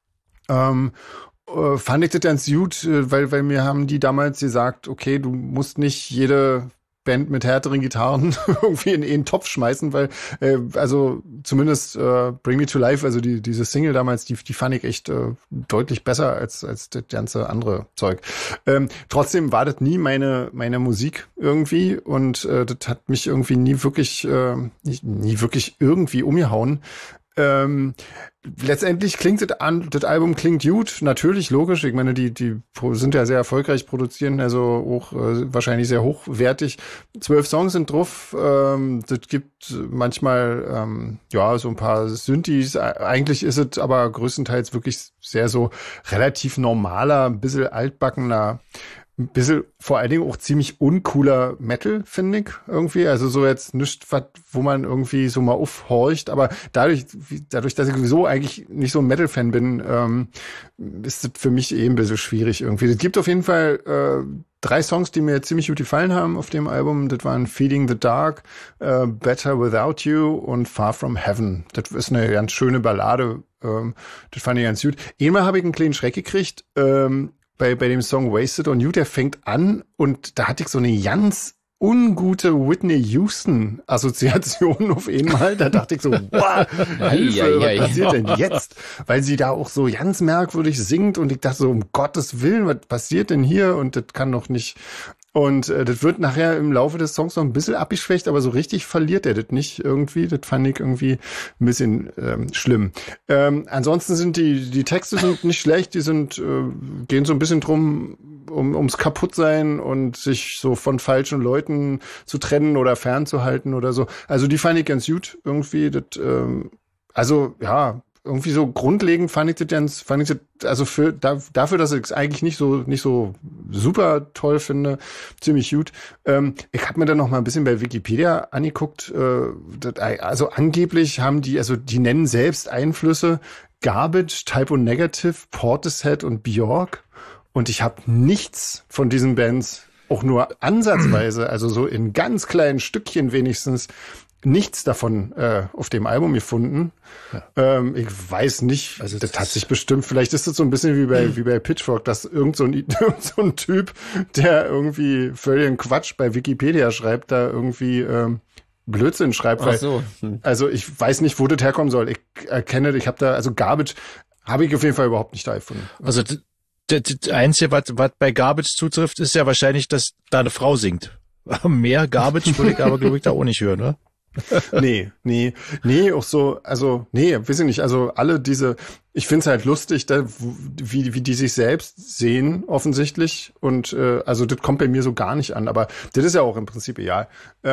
fand ich das ganz gut, weil mir haben die damals gesagt, okay, du musst nicht jede Band mit härteren Gitarren irgendwie in einen Topf schmeißen, weil, also zumindest Bring Me to Life, also diese Single damals, die fand ich echt deutlich besser als das ganze andere Zeug. Trotzdem war das nie meine Musik irgendwie und das hat mich irgendwie nie wirklich irgendwie umgehauen. Letztendlich klingt das Album klingt gut, natürlich, logisch. Ich meine, die sind ja sehr erfolgreich, produzieren also auch wahrscheinlich sehr hochwertig. 12 Songs sind drauf. Das gibt manchmal so ein paar Synthes. Eigentlich ist es aber größtenteils wirklich sehr so relativ normaler, ein bisschen altbackener, ein bisschen vor allen Dingen auch ziemlich uncooler Metal, finde ich, irgendwie. Also so jetzt nichts, wo man irgendwie so mal aufhorcht. Aber dadurch, dass ich sowieso eigentlich nicht so ein Metal-Fan bin, ist das für mich ein bisschen schwierig irgendwie. Es gibt auf jeden Fall 3 Songs, die mir ziemlich gut gefallen haben auf dem Album. Das waren Feeding the Dark, Better Without You und Far From Heaven. Das ist eine ganz schöne Ballade. Das fand ich ganz gut. Einmal habe ich einen kleinen Schreck gekriegt, bei dem Song Wasted on You, der fängt an und da hatte ich so eine ganz ungute Whitney Houston Assoziation auf einmal. Da dachte ich so, wow, Hilfe, was passiert denn jetzt? Weil sie da auch so ganz merkwürdig singt und ich dachte so, um Gottes Willen, was passiert denn hier? Und das kann doch nicht Und das wird nachher im Laufe des Songs noch ein bisschen abgeschwächt, aber so richtig verliert er das nicht irgendwie. Das fand ich irgendwie ein bisschen schlimm. Ansonsten sind die Texte sind nicht schlecht, die sind gehen so ein bisschen drum ums Kaputtsein und sich so von falschen Leuten zu trennen oder fernzuhalten oder so. Also die fand ich ganz gut irgendwie. Das, also ja, irgendwie so grundlegend fand ich das also dafür, dass ich es eigentlich nicht so super toll finde, ziemlich gut. Ich habe mir dann noch mal ein bisschen bei Wikipedia angeguckt. Also angeblich haben die nennen selbst Einflüsse Garbage, Type O Negative, Portishead und Björk. Und ich habe nichts von diesen Bands auch nur ansatzweise, also so in ganz kleinen Stückchen wenigstens, nichts davon auf dem Album gefunden. Ja. Ich weiß nicht, also das hat sich bestimmt, vielleicht ist das so ein bisschen wie bei Pitchfork, dass irgend so ein Typ, der irgendwie völligen Quatsch bei Wikipedia schreibt, da irgendwie Blödsinn schreibt. Ach so. Also ich weiß nicht, wo das herkommen soll. Ich erkenne, ich habe da, also Garbage habe ich auf jeden Fall überhaupt nicht da gefunden. Also das Einzige, was bei Garbage zutrifft, ist ja wahrscheinlich, dass da eine Frau singt. Mehr Garbage würde ich aber, glaube ich, da auch nicht hören, oder? Nee, auch so, also, weiß ich nicht, also alle diese, ich find's halt lustig, wie die sich selbst sehen, offensichtlich, und also das kommt bei mir so gar nicht an, aber das ist ja auch im Prinzip egal.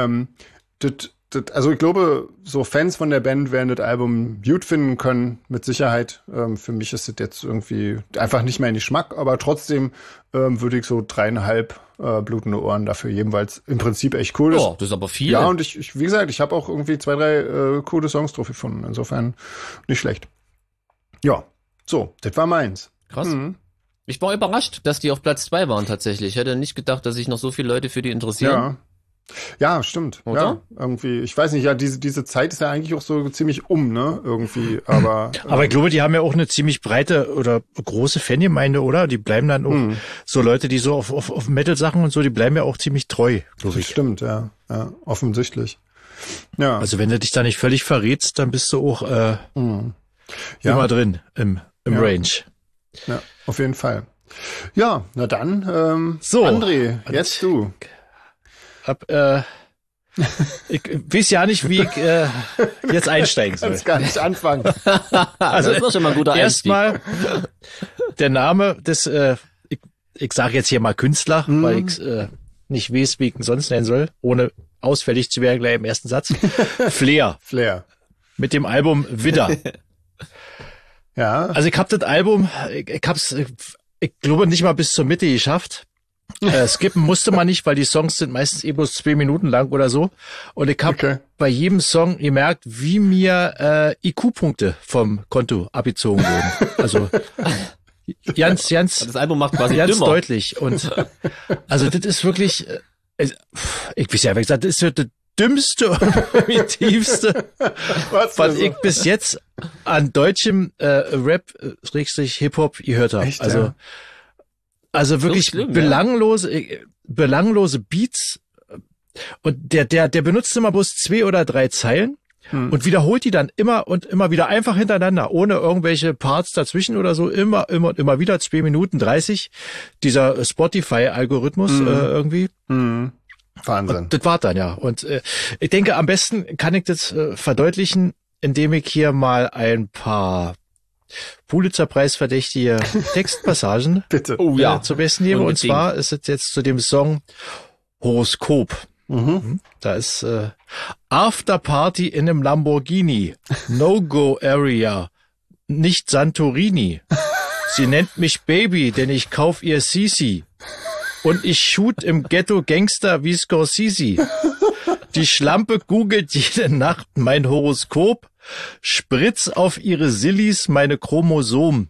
Also ich glaube, so Fans von der Band werden das Album gut finden können, mit Sicherheit. Für mich ist das jetzt irgendwie einfach nicht mehr in den Geschmack, aber trotzdem würde ich so 3,5 blutende Ohren dafür geben, weil es im Prinzip echt cool ist. Oh, das ist aber viel. Ja, und ich wie gesagt, ich habe auch irgendwie 2, 3 coole Songs drauf gefunden. Insofern nicht schlecht. Ja, so, das war meins. Krass. Mhm. Ich war überrascht, dass die auf Platz 2 waren tatsächlich. Ich hätte nicht gedacht, dass sich noch so viele Leute für die interessieren. Ja, stimmt. Oder? Ja, irgendwie. Ich weiß nicht, ja, diese Zeit ist ja eigentlich auch so ziemlich ne? Irgendwie, aber. Aber ich glaube, die haben ja auch eine ziemlich breite oder große Fangemeinde, oder? Die bleiben dann auch so Leute, die so auf Metal-Sachen und so, die bleiben ja auch ziemlich treu, glaube ich. Stimmt, ja, offensichtlich. Ja. Also wenn du dich da nicht völlig verrätst, dann bist du auch immer drin im Range. Ja, auf jeden Fall. Ja, na dann, so, André, jetzt du. Ich weiß ja nicht, wie ich jetzt einsteigen soll. Ich kann gar nicht anfangen. Also das ist doch schon mal ein guter Einstieg. Erstmal der Name des, ich sage jetzt hier mal Künstler, weil ich nicht weiß, wie ich ihn sonst nennen soll, ohne ausfällig zu werden gleich im ersten Satz. Flair. Mit dem Album Widder. Ja. Also ich habe das Album, ich glaube nicht mal bis zur Mitte geschafft. Skippen musste man nicht, weil die Songs sind meistens bloß 2 Minuten lang oder so. Und ich habe bei jedem Song gemerkt, wie mir IQ-Punkte vom Konto abgezogen wurden. Also ganz das Album macht quasi ganz dümmer. Deutlich. Und also das ist wirklich, ich weiß ja, wie gesagt, das ist das dümmste und primitivste, was ich bis jetzt an deutschem Rap/Hip-Hop gehört habe. Also wirklich so schlimm, belanglose Beats. Und der benutzt immer bloß 2 oder 3 Zeilen und wiederholt die dann immer und immer wieder einfach hintereinander, ohne irgendwelche Parts dazwischen oder so, immer wieder 2 Minuten 30. Dieser Spotify-Algorithmus irgendwie. Wahnsinn. Und das war dann, ja. Und ich denke, am besten kann ich das verdeutlichen, indem ich hier mal ein paar Pulitzer-Preis-verdächtige Textpassagen Bitte. Zum Besten gebe. Und zwar ist es jetzt zu dem Song Horoskop. Da ist Afterparty in einem Lamborghini, No-Go-Area, nicht Santorini. Sie nennt mich Baby, denn ich kauf ihr Sisi. Und ich shoot im Ghetto Gangster wie Scorsese. Die Schlampe googelt jede Nacht mein Horoskop. Spritz auf ihre Sillis meine Chromosomen.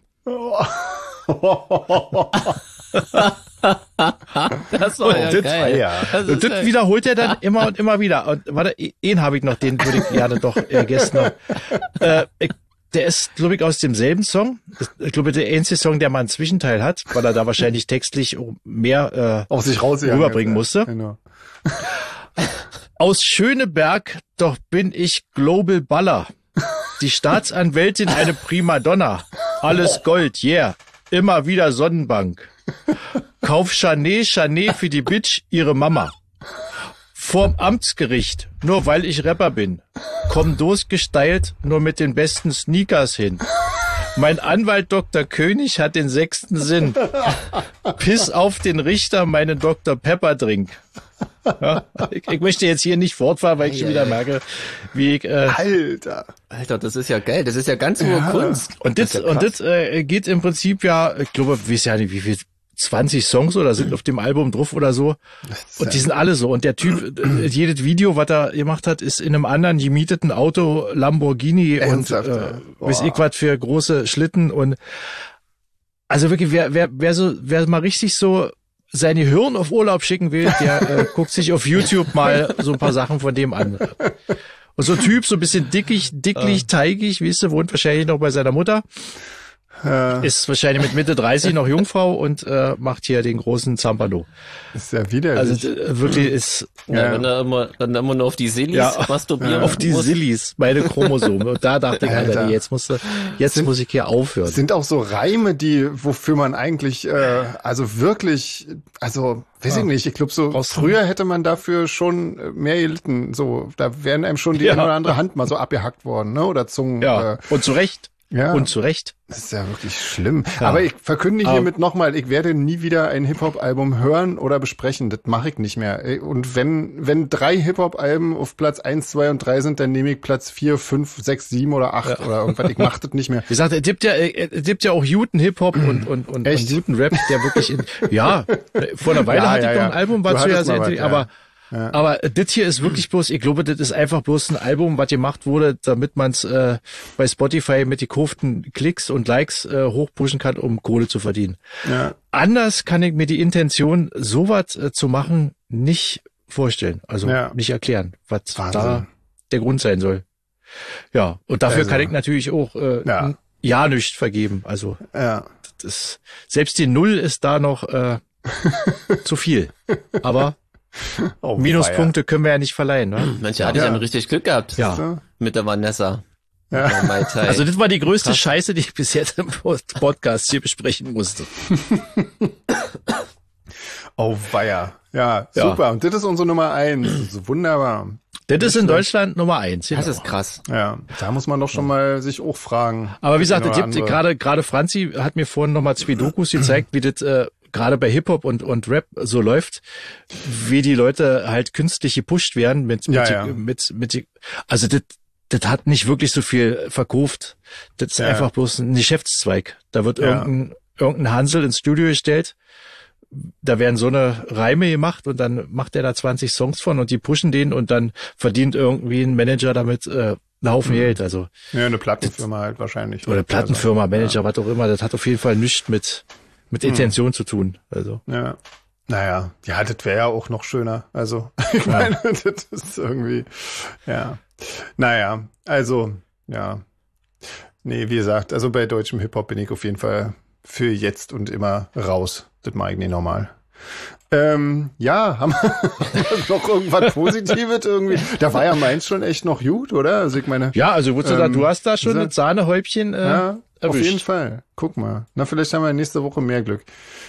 Das war ja geil. Und das wiederholt er dann immer und immer wieder. Und warte, einen habe ich noch, den würde ich gerne doch gestern. Der ist, glaube ich, aus demselben Song. Ich glaube, der einzige Song, der mal einen Zwischenteil hat, weil er da wahrscheinlich textlich mehr auf sich rüberbringen musste. Genau. Aus Schöneberg, doch bin ich Global Baller. Die Staatsanwältin eine Primadonna. Alles Gold, yeah. immer wieder Sonnenbank. Kauf Chanel für die Bitch, ihre Mama. Vorm Amtsgericht, nur weil ich Rapper bin. Komm durchgestylt, nur mit den besten Sneakers hin. Mein Anwalt Dr. König hat den 6. Sinn. Piss auf den Richter, meinen Dr. Pepper Drink. Ja, ich möchte jetzt hier nicht fortfahren, weil ich schon wieder merke, wie ich... Alter, das ist ja geil. Das ist ja ganz hohe Kunst. Und das geht im Prinzip ja, ich glaube, ich weiß ja nicht, wie viel, 20 Songs oder sind auf dem Album drauf oder so. Und die sind alle so. Und der Typ, jedes Video, was er gemacht hat, ist in einem anderen gemieteten Auto, Lamborghini ernsthaft, und weiß ich was für große Schlitten. Und also wirklich, wer mal richtig so seine Hirn auf Urlaub schicken will, der guckt sich auf YouTube mal so ein paar Sachen von dem an. Und so ein Typ, so ein bisschen dicklich, teigig, weißt du, wohnt wahrscheinlich noch bei seiner Mutter. Ist wahrscheinlich mit Mitte 30 noch Jungfrau und macht hier den großen Zampano. Ist ja widerlich. Also wirklich ist... Ja, wenn er immer nur auf die Sillis masturbieren auf die muss. Sillis, meine Chromosome. Und da dachte ich, Alter, jetzt muss ich hier aufhören. Sind auch so Reime, wofür man eigentlich, weiß ich nicht, ich glaube so, früher hätte man dafür schon mehr gelitten, so, da wären einem schon die eine oder andere Hand mal so abgehackt worden, ne, oder Zungen. Ja, und zu Recht. Ja. Und zu Recht. Das ist ja wirklich schlimm. Ja. Aber ich verkünde hiermit nochmal, ich werde nie wieder ein Hip-Hop-Album hören oder besprechen. Das mache ich nicht mehr. Und wenn 3 Hip-Hop-Alben auf Platz 1, 2 und 3 sind, dann nehme ich Platz 4, 5, 6, 7 oder 8 oder irgendwas. Ich mache das nicht mehr. Wie gesagt, es gibt ja auch guten Hip-Hop und guten Rap, der wirklich vor einer Weile hatte ich noch ein Album, war zu ja sehr interessant, aber aber das hier ist wirklich bloß, ich glaube, das ist einfach bloß ein Album, was gemacht wurde, damit man es bei Spotify mit die gekauften Klicks und Likes hochpushen kann, um Kohle zu verdienen. Ja. Anders kann ich mir die Intention, sowas zu machen, nicht vorstellen. Also nicht erklären, was da der Grund sein soll. Ja, und dafür kann ich natürlich auch nicht vergeben. Also selbst die Null ist da noch zu viel. Aber Minuspunkte können wir ja nicht verleihen, ne? Manche hatte ich ja richtig Glück gehabt. Ja. Mit der Vanessa. Ja. Also das war die größte Scheiße, die ich bis jetzt im Podcast hier besprechen musste. Oh weia. Ja, super. Und das ist unsere Nummer 1. Das ist wunderbar. Das ist in Deutschland Nummer 1. Das ist krass. Ja, da muss man doch schon mal sich auch fragen. Aber wie gesagt, gerade Franzi hat mir vorhin nochmal 2 Dokus gezeigt, wie das gerade bei Hip-Hop und Rap so läuft, wie die Leute halt künstlich gepusht werden also das hat nicht wirklich so viel verkauft. Das ist einfach bloß ein Geschäftszweig. Da wird irgendein Hansel ins Studio gestellt, da werden so eine Reime gemacht und dann macht er da 20 Songs von und die pushen den und dann verdient irgendwie ein Manager damit einen Haufen Geld. Also eine Plattenfirma halt wahrscheinlich. Oder Plattenfirma, Manager, was auch immer. Das hat auf jeden Fall nichts mit Intention zu tun. Also. Ja. Naja, das wäre ja auch noch schöner. Also, ich meine, das ist irgendwie, Naja, also, nee, wie gesagt, also bei deutschem Hip-Hop bin ich auf jeden Fall für jetzt und immer raus. Das mag ich nicht normal. Haben wir noch irgendwas Positives irgendwie? Da war ja meins schon echt noch gut, oder? Also ich meine. Ja, also du hast da schon ein Sahnehäubchen erwischt. Auf jeden Fall. Guck mal. Na, vielleicht haben wir nächste Woche mehr Glück.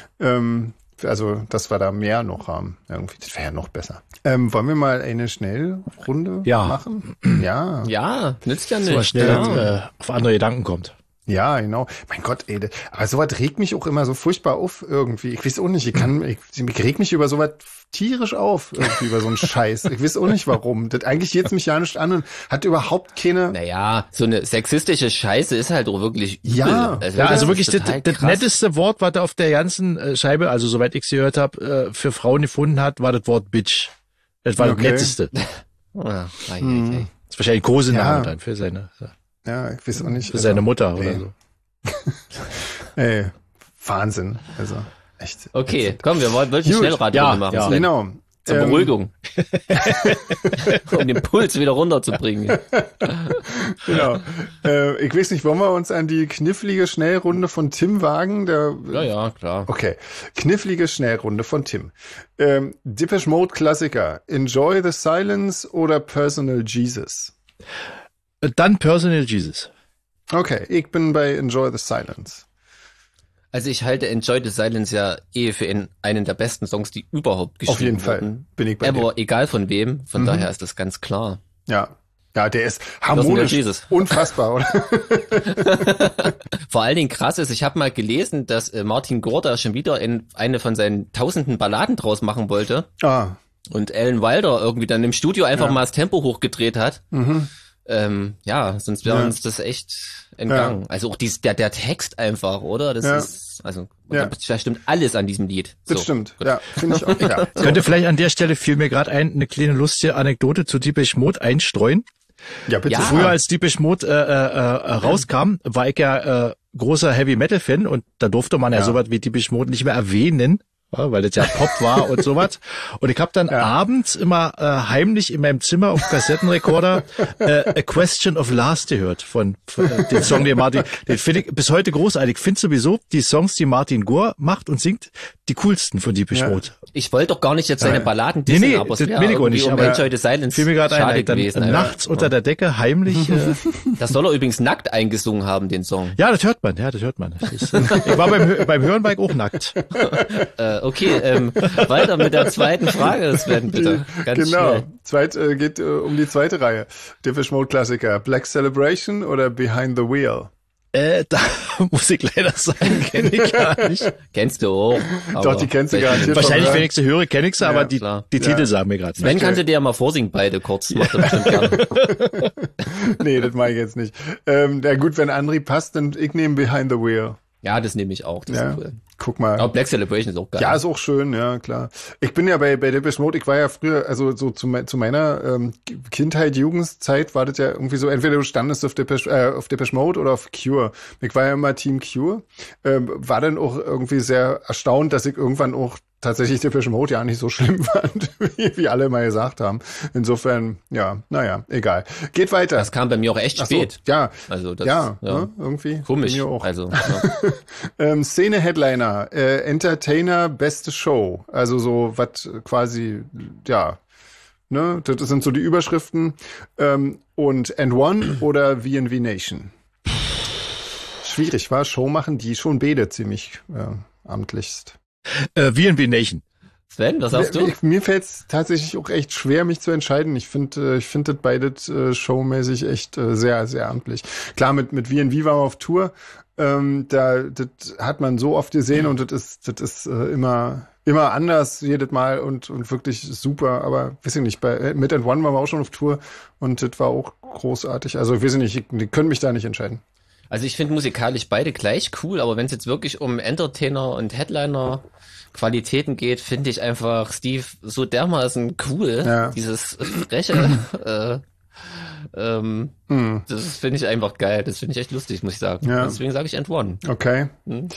Also, dass wir da mehr noch haben. Irgendwie, das wäre ja noch besser. Wollen wir mal eine Schnellrunde machen? Ja. Ja, nützt ja nicht. So schnell auf andere Gedanken kommt. Ja, genau. Mein Gott, ey, aber sowas regt mich auch immer so furchtbar auf irgendwie. Ich weiß auch nicht, ich reg mich über sowas tierisch auf, irgendwie über so einen Scheiß. Ich weiß auch nicht warum. Das eigentlich geht's mich ja nicht an und hat überhaupt keine... Naja, so eine sexistische Scheiße ist halt auch wirklich übel. Ja, also wirklich das netteste Wort, was er auf der ganzen Scheibe, also soweit ich sie gehört habe, für Frauen gefunden hat, war das Wort Bitch. Das war das netteste. Das ist wahrscheinlich Kosename dann für seine... Ja, ich weiß auch nicht. Für seine Mutter oder so. Ey, Wahnsinn. Also, echt. Okay, komm, wir wollten eine Schnellradrunde machen. Ja, genau. Zur Beruhigung. Um den Puls wieder runterzubringen. Genau. Ich weiß nicht, wollen wir uns an die knifflige Schnellrunde von Tim wagen? Ja, klar. Okay. Knifflige Schnellrunde von Tim. Depeche Mode Klassiker. Enjoy the Silence oder Personal Jesus? Dann Personal Jesus. Okay, ich bin bei Enjoy the Silence. Also ich halte Enjoy the Silence ja für einen der besten Songs, die überhaupt geschrieben Auf jeden Fall wurden. bin ich bei dir. Aber egal von wem, von daher ist das ganz klar. Ja. Ja, der ist harmonisch. Unfassbar, oder? Vor allen Dingen krass ist, ich habe mal gelesen, dass Martin Gore da schon wieder eine von seinen tausenden Balladen draus machen wollte. Ah. Und Alan Wilder irgendwie dann im Studio einfach mal das Tempo hochgedreht hat. Sonst wäre uns das echt entgangen. Ja. Also auch der Text einfach, oder? Das ist, also, da stimmt alles an diesem Lied. Das stimmt, gut. Ja, finde ich auch. Ja. So. Könnte vielleicht an der Stelle, fiel mir gerade eine kleine lustige Anekdote zu Depeche Mode einstreuen. Ja, bitte. Ja. Früher, als Depeche Mode rauskam, war ich ja großer Heavy-Metal-Fan und da durfte man ja sowas wie Depeche Mode nicht mehr erwähnen. Ja, weil das ja Pop war und sowas. Und ich habe dann abends immer heimlich in meinem Zimmer auf Kassettenrekorder A Question of Last gehört von den Song, den Martin, den finde ich bis heute großartig. Ich finde sowieso die Songs, die Martin Gore macht und singt, die coolsten von Depeche Mode. Ich wollte doch gar nicht jetzt seine Balladen dissen, aber es wäre irgendwie nicht, aber Enjoy the Silence fiel mir gerade schade ein, gewesen. Nachts unter der Decke heimlich. Das soll er übrigens nackt eingesungen haben, den Song. Ja, das hört man. Das ist, ich war beim Hörenbike auch nackt. Okay, weiter mit der zweiten Frage, Sven, bitte. Ganz schnell. Geht um die zweite Reihe. Depeche Mode Klassiker. Black Celebration oder Behind the Wheel? Da muss ich leider sagen, kenne ich gar nicht. Kennst du auch. Doch, die kennst du garantiert. Wahrscheinlich, wenn ich sie höre, kenne ich sie, aber die Titel sagen mir gerade nicht. Sven, kannst du dir ja mal vorsingen, beide kurz. Macht er bestimmt gerne. Nee, das mache ich jetzt nicht. Gut, wenn André passt, dann ich nehme Behind the Wheel. Ja, das nehme ich auch. Das ist cool. Guck mal. Aber Black Celebration ist auch geil. Ja, ist auch schön, ja, klar. Ich bin ja bei Depeche Mode, ich war ja früher, also so zu meiner Kindheit, Jugendzeit war das ja irgendwie so, entweder du standest auf Depeche Mode oder auf Cure. Ich war ja immer Team Cure. War dann auch irgendwie sehr erstaunt, dass ich irgendwann auch tatsächlich Depeche Mode ja nicht so schlimm fand, wie alle mal gesagt haben. Insofern, egal. Geht weiter. Das kam bei mir auch echt spät. Ja. Also das, irgendwie. Komisch. Bei mir auch. Also, Szene-Headliner, Entertainer, beste Show. Also so was quasi, ne, das sind so die Überschriften. Und And One oder V&V Nation. Schwierig, war Show machen, die schon beide ziemlich amtlichst. V&V Nation. Sven, was sagst du? Mir fällt es tatsächlich auch echt schwer, mich zu entscheiden. Ich finde das beides showmäßig echt sehr, sehr amtlich. Klar, mit V&V waren wir auf Tour. Das hat man so oft gesehen und das ist immer anders jedes Mal und wirklich super. Aber weiß ich nicht, mit And One waren wir auch schon auf Tour und das war auch großartig. Also weiß ich nicht, die können mich da nicht entscheiden. Also ich finde musikalisch beide gleich cool, aber wenn es jetzt wirklich um Entertainer und Headliner Qualitäten geht, finde ich einfach Steve so dermaßen cool. Ja. Dieses freche, das finde ich einfach geil. Das finde ich echt lustig, muss ich sagen. Ja. Deswegen sage ich And One. Okay.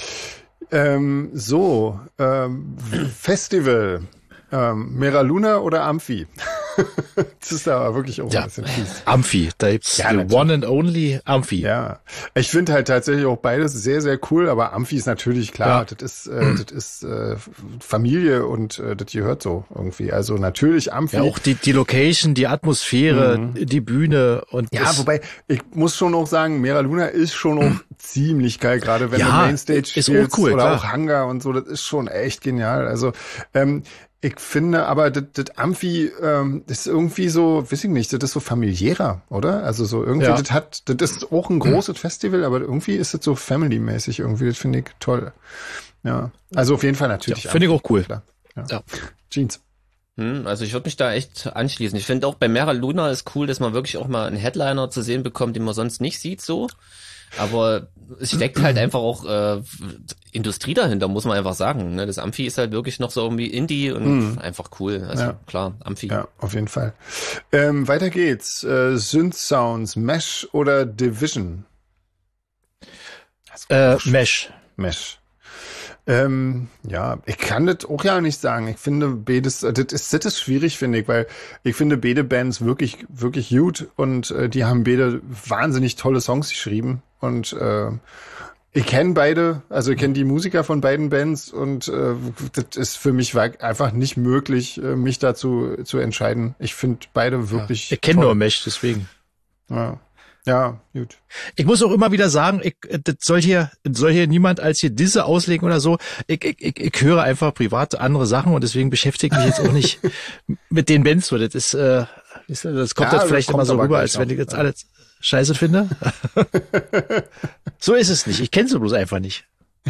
Festival. Mera Luna oder Amphi? Das ist aber wirklich auch ein bisschen fies. Amphi, da gibt's One and Only Amphi. Ja, ich finde halt tatsächlich auch beides sehr, sehr cool, aber Amphi ist natürlich klar, das ist Familie und das gehört so irgendwie. Also natürlich Amphi. Ja, auch die Location, die Atmosphäre, die Bühne und ja, wobei ich muss schon auch sagen, Mera Luna ist schon auch ziemlich geil, gerade wenn du Mainstage spielst cool, oder klar. auch Hangar und so, das ist schon echt genial. Also ich finde aber, das Amphi ist irgendwie so, weiß ich nicht, das ist so familiärer, oder? Also so irgendwie, das ist auch ein großes Festival, aber irgendwie ist es so family-mäßig irgendwie, das finde ich toll. Ja, also auf jeden Fall natürlich. Ja, finde ich auch cool. Klar. Ja. Jeans. Also ich würde mich da echt anschließen. Ich finde auch bei Mera Luna ist cool, dass man wirklich auch mal einen Headliner zu sehen bekommt, den man sonst nicht sieht so. Aber es steckt halt einfach auch Industrie dahinter, muss man einfach sagen. Ne? Das Amphi ist halt wirklich noch so irgendwie Indie und einfach cool. Also klar, Amphi. Ja, auf jeden Fall. Weiter geht's. Synth Sounds, Mesh oder Division? Mesh. Ich kann das auch ja nicht sagen. Ich finde beides, das ist schwierig, finde ich, weil ich finde beide Bands wirklich, wirklich gut und die haben beide wahnsinnig tolle Songs geschrieben und ich kenne beide, also ich kenne die Musiker von beiden Bands und das ist für mich einfach nicht möglich, mich dazu zu entscheiden. Ich finde beide wirklich Ich kenne nur Mesh, deswegen. Ja. Ja, gut. Ich muss auch immer wieder sagen, das soll hier niemand als hier Disse auslegen oder so. Ich höre einfach private andere Sachen und deswegen beschäftige ich mich jetzt auch nicht mit den Bands. Das ist, das kommt jetzt vielleicht immer so rüber, als wenn ich jetzt alles scheiße finde. So ist es nicht. Ich kenne sie bloß einfach nicht.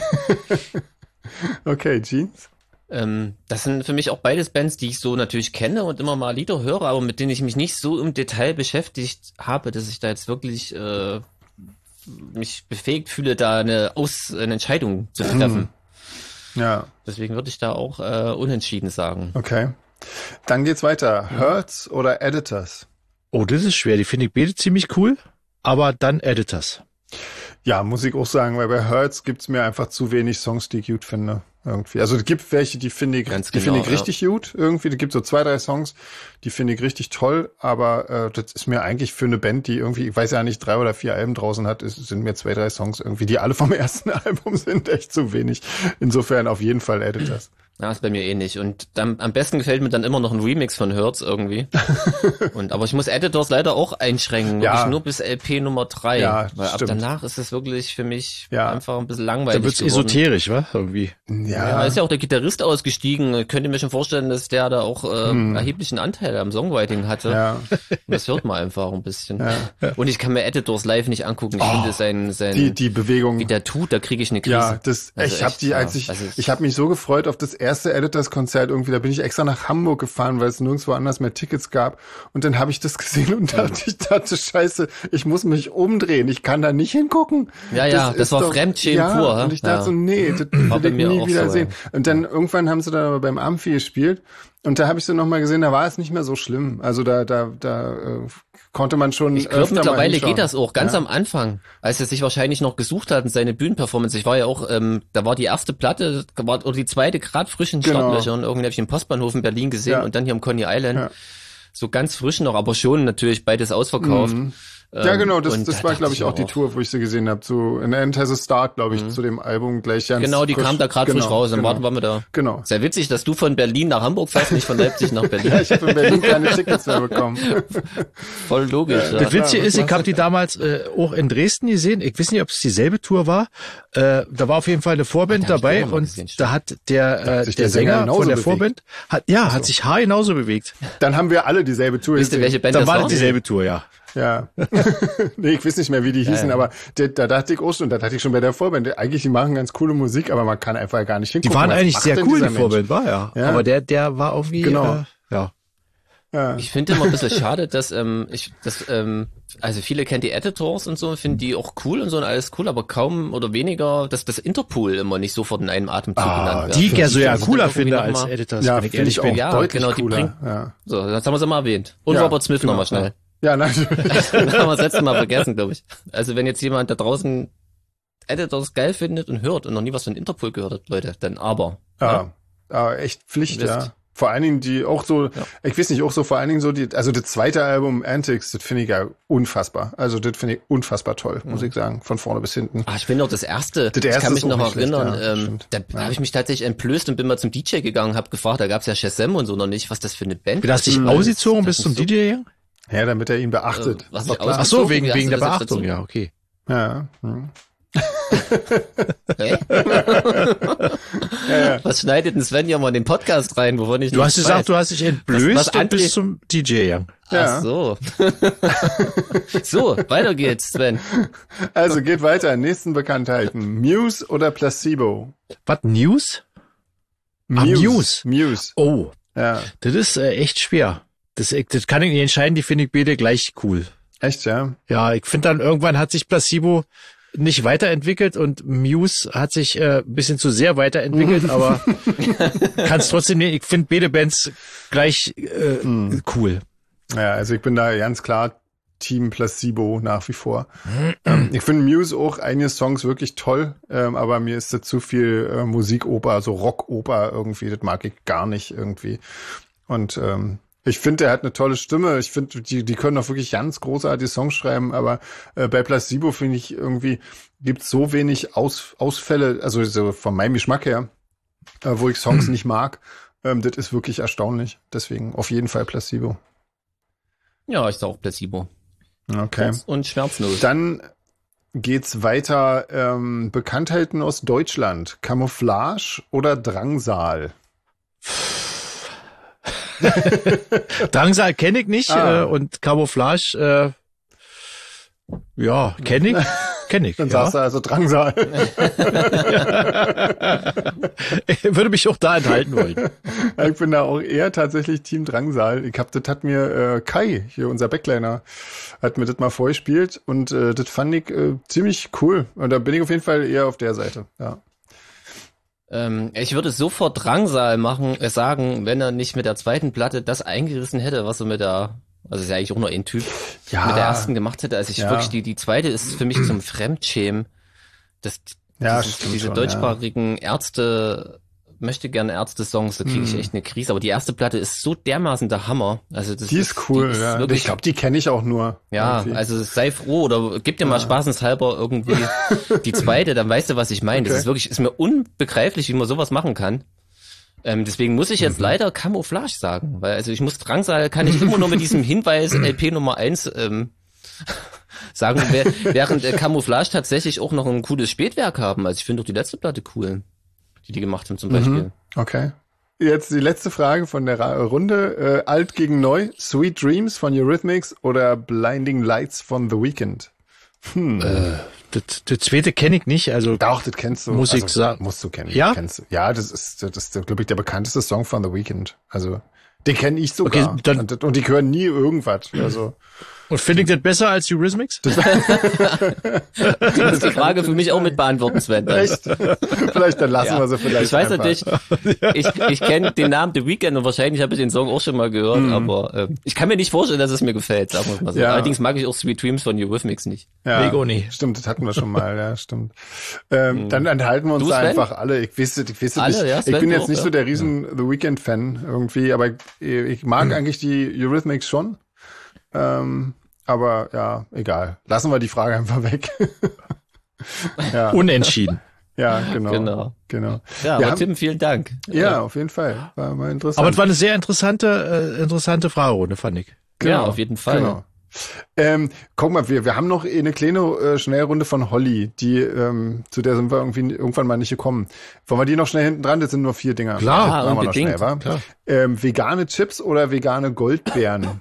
Okay, Jeans? Das sind für mich auch beides Bands, die ich so natürlich kenne und immer mal Lieder höre, aber mit denen ich mich nicht so im Detail beschäftigt habe, dass ich da jetzt wirklich mich befähigt fühle, da eine Entscheidung zu treffen. Ja. Deswegen würde ich da auch unentschieden sagen. Okay. Dann geht's weiter. Hurts oder Editors? Oh, das ist schwer. Die finde ich beide ziemlich cool, aber dann Editors. Ja, muss ich auch sagen, weil bei Hurts gibt's mir einfach zu wenig Songs, die ich gut finde. Irgendwie. Also es gibt welche, die finde ich richtig gut irgendwie. Es gibt so 2, 3 Songs, die finde ich richtig toll, aber das ist mir eigentlich für eine Band, die irgendwie, ich weiß ja nicht, 3 oder 4 Alben draußen hat, sind mir 2, 3 Songs irgendwie, die alle vom ersten Album sind, echt zu wenig. Insofern auf jeden Fall Editors. Ja, ist bei mir ähnlich. Und dann, am besten gefällt mir dann immer noch ein Remix von Hurts irgendwie. Aber ich muss Editors leider auch einschränken. Ja. Wirklich nur bis LP Nummer 3. Ja, weil stimmt. ab danach ist es wirklich für mich Ja. einfach ein bisschen langweilig Da wird's geworden. esoterisch, wa? Irgendwie. Ja, ist ja auch der Gitarrist ausgestiegen. Könnt ihr mir schon vorstellen, dass der da auch erheblichen Anteil am Songwriting hatte. Ja. Und das hört man einfach ein bisschen. Ja. Und ich kann mir Editors live nicht angucken. Ich finde sein Die Bewegung. wie der tut, da kriege ich eine Krise. Ja, ich habe die, ich habe mich so gefreut auf das erste Editors-Konzert irgendwie, da bin ich extra nach Hamburg gefahren, weil es nirgendwo anders mehr Tickets gab und dann habe ich das gesehen und dachte, scheiße, ich muss mich umdrehen, ich kann da nicht hingucken. Ja, das war Fremdschämen pur. Und ich dachte so, nee, das will ich nie wieder sehen. Und dann irgendwann haben sie dann aber beim Amphi gespielt und da habe ich so nochmal gesehen, da war es nicht mehr so schlimm. Also da konnte man schon. Ich glaube, mittlerweile geht das auch. Ganz am Anfang, als er sich wahrscheinlich noch gesucht hat in seine Bühnenperformance. Ich war ja auch, da war die erste Platte, oder die zweite gerade frisch in Startlöchern. Irgendwie habe ich im Postbahnhof in Berlin gesehen und dann hier am Coney Island. Ja. So ganz frisch noch, aber schon natürlich beides ausverkauft. Ja, genau, das war, glaube ich, auch die Tour, wo ich sie gesehen habe. So An End Has a Start, glaube ich, zu dem Album gleich. Genau, die kam da gerade frisch raus, dann waren wir da. Genau. Sehr witzig, dass du von Berlin nach Hamburg fährst, nicht von Leipzig nach Berlin. Ja, ich habe in Berlin keine Tickets mehr bekommen. Voll logisch. Das Witzige ist, ich habe die damals auch in Dresden gesehen. Ich weiß nicht, ob es dieselbe Tour war. Da war auf jeden Fall eine Vorband dabei und da hat der Sänger von der Vorband hat sich genauso bewegt. Dann haben wir alle dieselbe Tour. Wisst ihr, welche Band Dann das war war? das dieselbe Tour, ja. Ja. Nee, ich weiß nicht mehr, wie die hießen, aber da dachte ich auch schon, da dachte ich schon bei der Vorband, eigentlich, die machen ganz coole Musik, aber man kann einfach gar nicht hingucken. Die waren eigentlich sehr cool, die Vorband, war ja. Aber der war irgendwie, ja. Ich finde immer ein bisschen schade, dass also viele kennen die Editors und so, finden die auch cool und so und alles cool, aber kaum oder weniger, dass das Interpol immer nicht sofort in einem Atemzug genannt wird. Die ich ja so cooler finde als Editors, wenn ich ehrlich bin. Ja, deutlich genau, cooler. die bringen. So, das haben wir mal erwähnt. Und Robert Smith nochmal schnell. Ja, natürlich. Das haben wir das letzte Mal vergessen, glaube ich. Also wenn jetzt jemand da draußen Editors geil findet und hört und noch nie was von Interpol gehört hat, Leute, dann aber. Ja, echt Pflicht, ja. Vor allen Dingen die auch so, ich weiß nicht, auch so vor allen Dingen so also das zweite Album Antics, das finde ich ja unfassbar. Also das finde ich unfassbar toll, muss ich sagen, von vorne bis hinten. Ich finde auch das erste, ich kann mich noch erinnern, da habe ich mich tatsächlich entblößt und bin mal zum DJ gegangen, habe gefragt, da gab's ja Shazam und so noch nicht, was das für eine Band ist. Du hast dich ausgezogen bis zum DJ? Ja, damit er ihn beachtet. Ach so, wegen der Beachtung, ja, okay. Ja. Okay. Was schneidet denn Sven ja mal in den Podcast rein, wovon ich Du hast gesagt, du hast dich entblößt und bis zum DJ, ja. Ach so. So, weiter geht's, Sven. Also geht weiter. Nächsten Bekanntheiten. Muse oder Placebo? Was, News? Muse. Oh, ja. Das ist echt schwer. Das kann ich nicht entscheiden, die finde ich beide gleich cool. Echt, ja? Ja, ich finde dann irgendwann hat sich Placebo nicht weiterentwickelt und Muse hat sich ein bisschen zu sehr weiterentwickelt, aber kann es trotzdem nicht. Ich finde beide Bands gleich cool. Ja, also ich bin da ganz klar Team Placebo nach wie vor. Ich finde Muse auch einige Songs wirklich toll, aber mir ist da zu viel Musikoper, so Rockoper irgendwie, das mag ich gar nicht irgendwie. Und ich finde, er hat eine tolle Stimme. Ich finde, die können auch wirklich ganz großartige Songs schreiben, aber bei Placebo finde ich irgendwie, gibt's so wenig Ausfälle, also so von meinem Geschmack her, wo ich Songs nicht mag. Das ist wirklich erstaunlich. Deswegen auf jeden Fall Placebo. Ja, ich sag auch Placebo. Okay. Kurz und schmerzlos. Dann geht's weiter. Bekanntheiten aus Deutschland. Camouflage oder Drangsal? Drangsal kenne ich nicht und Camouflage, ja, kenne ich. Dann Ja. sagst du also Drangsal. Ich würde mich auch da enthalten wollen. Ich bin da auch eher tatsächlich Team Drangsal. Das hat mir Kai, hier unser Backliner, hat mir das mal vorgespielt und das fand ich ziemlich cool. Und da bin ich auf jeden Fall eher auf der Seite. Ja. Ich würde sofort Drangsal sagen, wenn er nicht mit der zweiten Platte das eingerissen hätte, was er also ist ja eigentlich auch nur ein Typ, Ja. mit der ersten gemacht hätte. Also wirklich, die zweite ist für mich zum Fremdschämen. Ja, stimmt diese schon, deutschsprachigen möchte gerne Ärzte-Songs, da kriege ich echt eine Krise. Aber die erste Platte ist so dermaßen der Hammer. Also Die ist cool, die ist ja. wirklich, Ich glaube, die kenne ich auch nur. ja, irgendwie. also sei froh oder gib dir mal spaßenshalber irgendwie die zweite, dann weißt du, was ich meine. Das ist mir unbegreiflich, wie man sowas machen kann. Deswegen muss ich jetzt leider Camouflage sagen, weil also Drangsal kann ich immer nur mit diesem Hinweis LP Nummer 1 sagen, während Camouflage tatsächlich auch noch ein cooles Spätwerk haben. Also ich finde auch die letzte Platte cool, die gemacht haben zum Beispiel. Okay. Jetzt die letzte Frage von der Runde. Alt gegen neu. Sweet Dreams von Eurythmics oder Blinding Lights von The Weeknd? Das zweite kenne ich nicht, also Doch, das kennst du. Muss ich sagen. Musst du kennen. Ja? Kennst du. Ja, das ist glaube ich, der bekannteste Song von The Weeknd. Also, den kenne ich sogar. Okay, dann- und die hören nie irgendwas. Also, und finde ich das besser als Eurythmics? Du musst die Frage für mich auch mit beantworten, Sven. echt? Vielleicht, dann lassen wir sie vielleicht Ich weiß einfach. natürlich, ich kenne den Namen The Weeknd und wahrscheinlich habe ich den Song auch schon mal gehört, aber ich kann mir nicht vorstellen, dass es mir gefällt, sagen wir es mal so. Ja. Allerdings mag ich auch Sweet Dreams von Eurythmics nicht. Ja, Lego nie. Stimmt, das hatten wir schon mal, ja, stimmt. Dann enthalten wir uns Du, da Sven? einfach alle. Ich weiß nicht. Alle, ja, Ich Sven, bin du jetzt auch, nicht ja. so der riesen The Weeknd-Fan irgendwie, aber ich mag eigentlich die Eurythmics schon. Aber ja, egal. Lassen wir die Frage einfach weg. Ja, Unentschieden. ja, genau. Ja, Wir aber haben- Tim, vielen Dank. Ja, auf jeden Fall. War mal interessant. Aber es war eine sehr interessante Fragerunde, fand ich. Ja, auf jeden Fall. Genau. Guck mal, wir haben noch eine kleine Schnellrunde von Holly, zu der sind wir irgendwann mal nicht gekommen. Wollen wir die noch schnell hinten dran? Das sind nur 4 Dinger. Klar, Machen wir noch unbedingt. schnell, wa? Klar. Vegane Chips oder vegane Goldbeeren?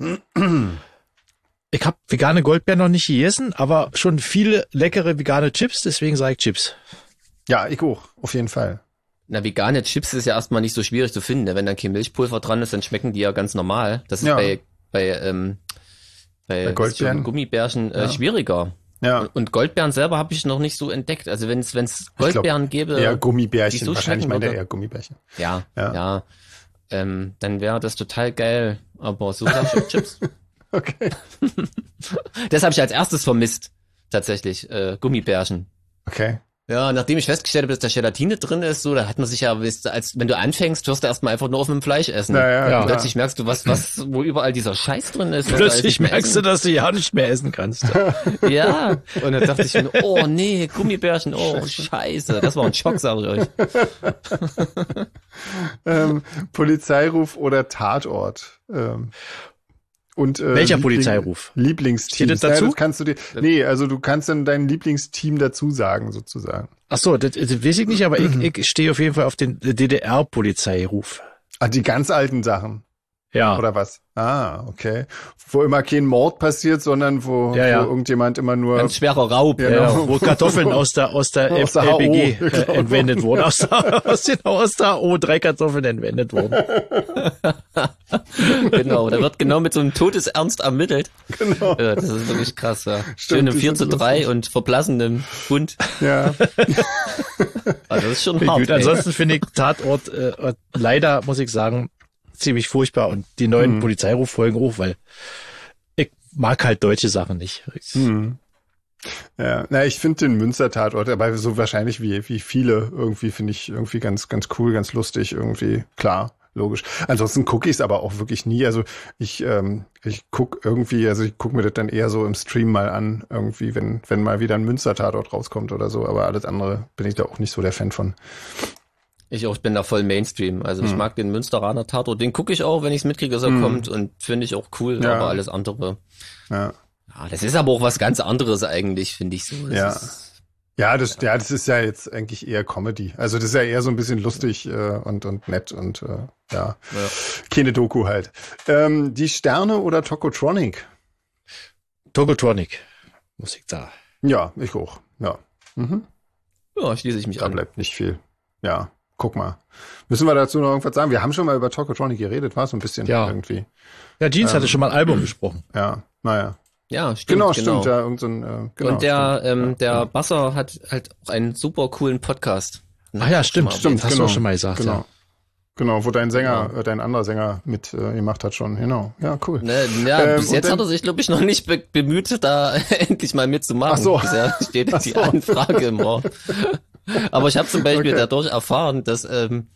Ich habe vegane Goldbeeren noch nicht gegessen, aber schon viele leckere vegane Chips, deswegen sage ich Chips. Ja, ich auch, auf jeden Fall. Na, vegane Chips ist ja erstmal nicht so schwierig zu finden. Ne? Wenn dann kein Milchpulver dran ist, dann schmecken die ja ganz normal. Das ist Ja. bei Goldbeeren? Gummibärchen schwieriger. Ja. Und Goldbeeren selber habe ich noch nicht so entdeckt. Also wenn es Goldbeeren gäbe, Eher Gummibärchen. die so Wahrscheinlich schmecken meint er würde. eher Gummibärchen. ja, Ja. dann wäre das total geil. Aber so sag ich auch Chips. Okay. Das habe ich als erstes vermisst, tatsächlich, Gummibärchen. Okay. Ja, nachdem ich festgestellt habe, dass da Gelatine drin ist, so, da hat man sich ja, als wenn du anfängst, hörst du erstmal einfach nur auf mit dem Fleisch essen. Ja. Und plötzlich merkst du, wo überall dieser Scheiß drin ist. Plötzlich merkst du, dass du ja nicht mehr essen kannst. Ja. Und dann dachte ich mir, oh nee, Gummibärchen, oh Scheiße. Das war ein Schock, sag ich euch. Polizeiruf oder Tatort? Und, Welcher Polizeiruf? Lieblingsteam. Steht das dazu? Ja, das kannst du dir, also du kannst dann dein Lieblingsteam dazu sagen, sozusagen. Ach so, das weiß ich nicht, aber ich stehe auf jeden Fall auf den DDR-Polizeiruf. Ah, die ganz alten Sachen. Ja. Oder was? Ah, okay. Wo immer kein Mord passiert, sondern wo irgendjemand immer nur... Ganz schwerer Raub. Ja, Ja, genau. wo Kartoffeln aus der Aus der LPG HO, genau. entwendet wurden. Aus der O3 Kartoffeln entwendet wurden. Genau, da wird genau mit so einem Todesernst ermittelt. Genau. Ja, das ist wirklich krass, ja. Stimmt, Schön im die sind 4:3 und verblassendem Hund. Ja. Also das ist schon Gut, hart. ey. ansonsten finde ich Tatort leider, muss ich sagen, ziemlich furchtbar und die neuen Polizeiruffolgen auch, weil ich mag halt deutsche Sachen nicht. Ja, ich finde den Münster-Tatort, aber so wahrscheinlich wie viele irgendwie finde ich irgendwie ganz cool, ganz lustig irgendwie, klar, logisch. Ansonsten gucke ich es aber auch wirklich nie. Also ich gucke mir das dann eher so im Stream mal an, irgendwie, wenn mal wieder ein Münster-Tatort rauskommt oder so, aber alles andere bin ich da auch nicht so der Fan von. Ich bin da voll Mainstream. Also ich mag den Münsteraner Tatort. Den gucke ich auch, wenn ich es mitkriege, dass er kommt und finde ich auch cool. Ja. Aber alles andere. Ja. Ja, das ist aber auch was ganz anderes eigentlich, finde ich so. Das ist ja jetzt eigentlich eher Comedy. Also das ist ja eher so ein bisschen lustig und nett und keine Doku halt. Die Sterne oder Tokotronic? Tokotronic, muss ich sagen. Ja, ich auch. Ja. Mhm. Ja, schließe ich mich Da an. bleibt nicht viel. Ja, guck mal. Müssen wir dazu noch irgendwas sagen? Wir haben schon mal über Tokotronic geredet, war so ein bisschen irgendwie. Ja, Jeans hatte schon mal ein Album besprochen. Ja, naja. Ja, stimmt. Genau, stimmt. Ja, genau, und der Basser hat halt auch einen super coolen Podcast. Ach ja, stimmt. Hast du auch schon mal gesagt. Genau. Ja. Genau, wo dein dein anderer Sänger mit gemacht hat schon. Genau. Ja, cool. Bis jetzt hat er sich, glaube ich, noch nicht bemüht, da endlich mal mitzumachen. Ach so. Bisher steht die Anfrage im Raum. Aber ich habe zum Beispiel dadurch erfahren, dass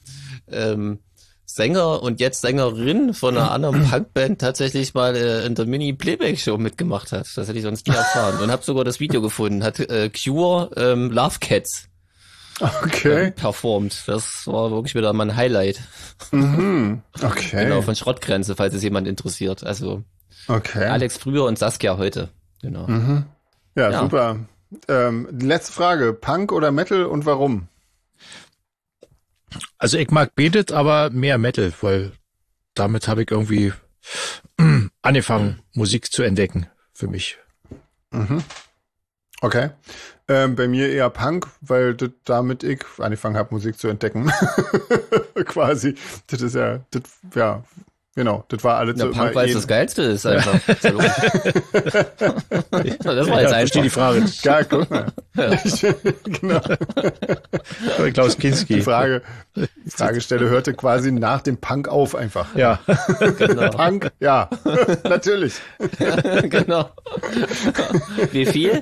Sänger und jetzt Sängerin von einer anderen Punkband tatsächlich mal in der Mini-Playback-Show mitgemacht hat. Das hätte ich sonst nie erfahren. Und habe sogar das Video gefunden. Hat Cure Love Cats performt. Das war wirklich wieder mein Highlight. Mhm. Okay. Genau, von Schrottgrenze, falls es jemand interessiert. Also Alex früher und Saskia heute. Genau. Mhm. Ja, super. Letzte Frage. Punk oder Metal und warum? Also ich mag Betet, aber mehr Metal, weil damit habe ich irgendwie angefangen, Musik zu entdecken für mich. Mhm. Okay. Bei mir eher Punk, weil damit ich angefangen habe, Musik zu entdecken. Quasi. Das ist genau, das war alles so. Punk, weil es das Geilste ist einfach. Das war jetzt einfach die Frage. Ja, guck mal. Genau. Klaus Kinski. Die Fragestelle hörte quasi nach dem Punk auf einfach. Ja. Genau. Punk, ja. Natürlich. Genau. Wie viel?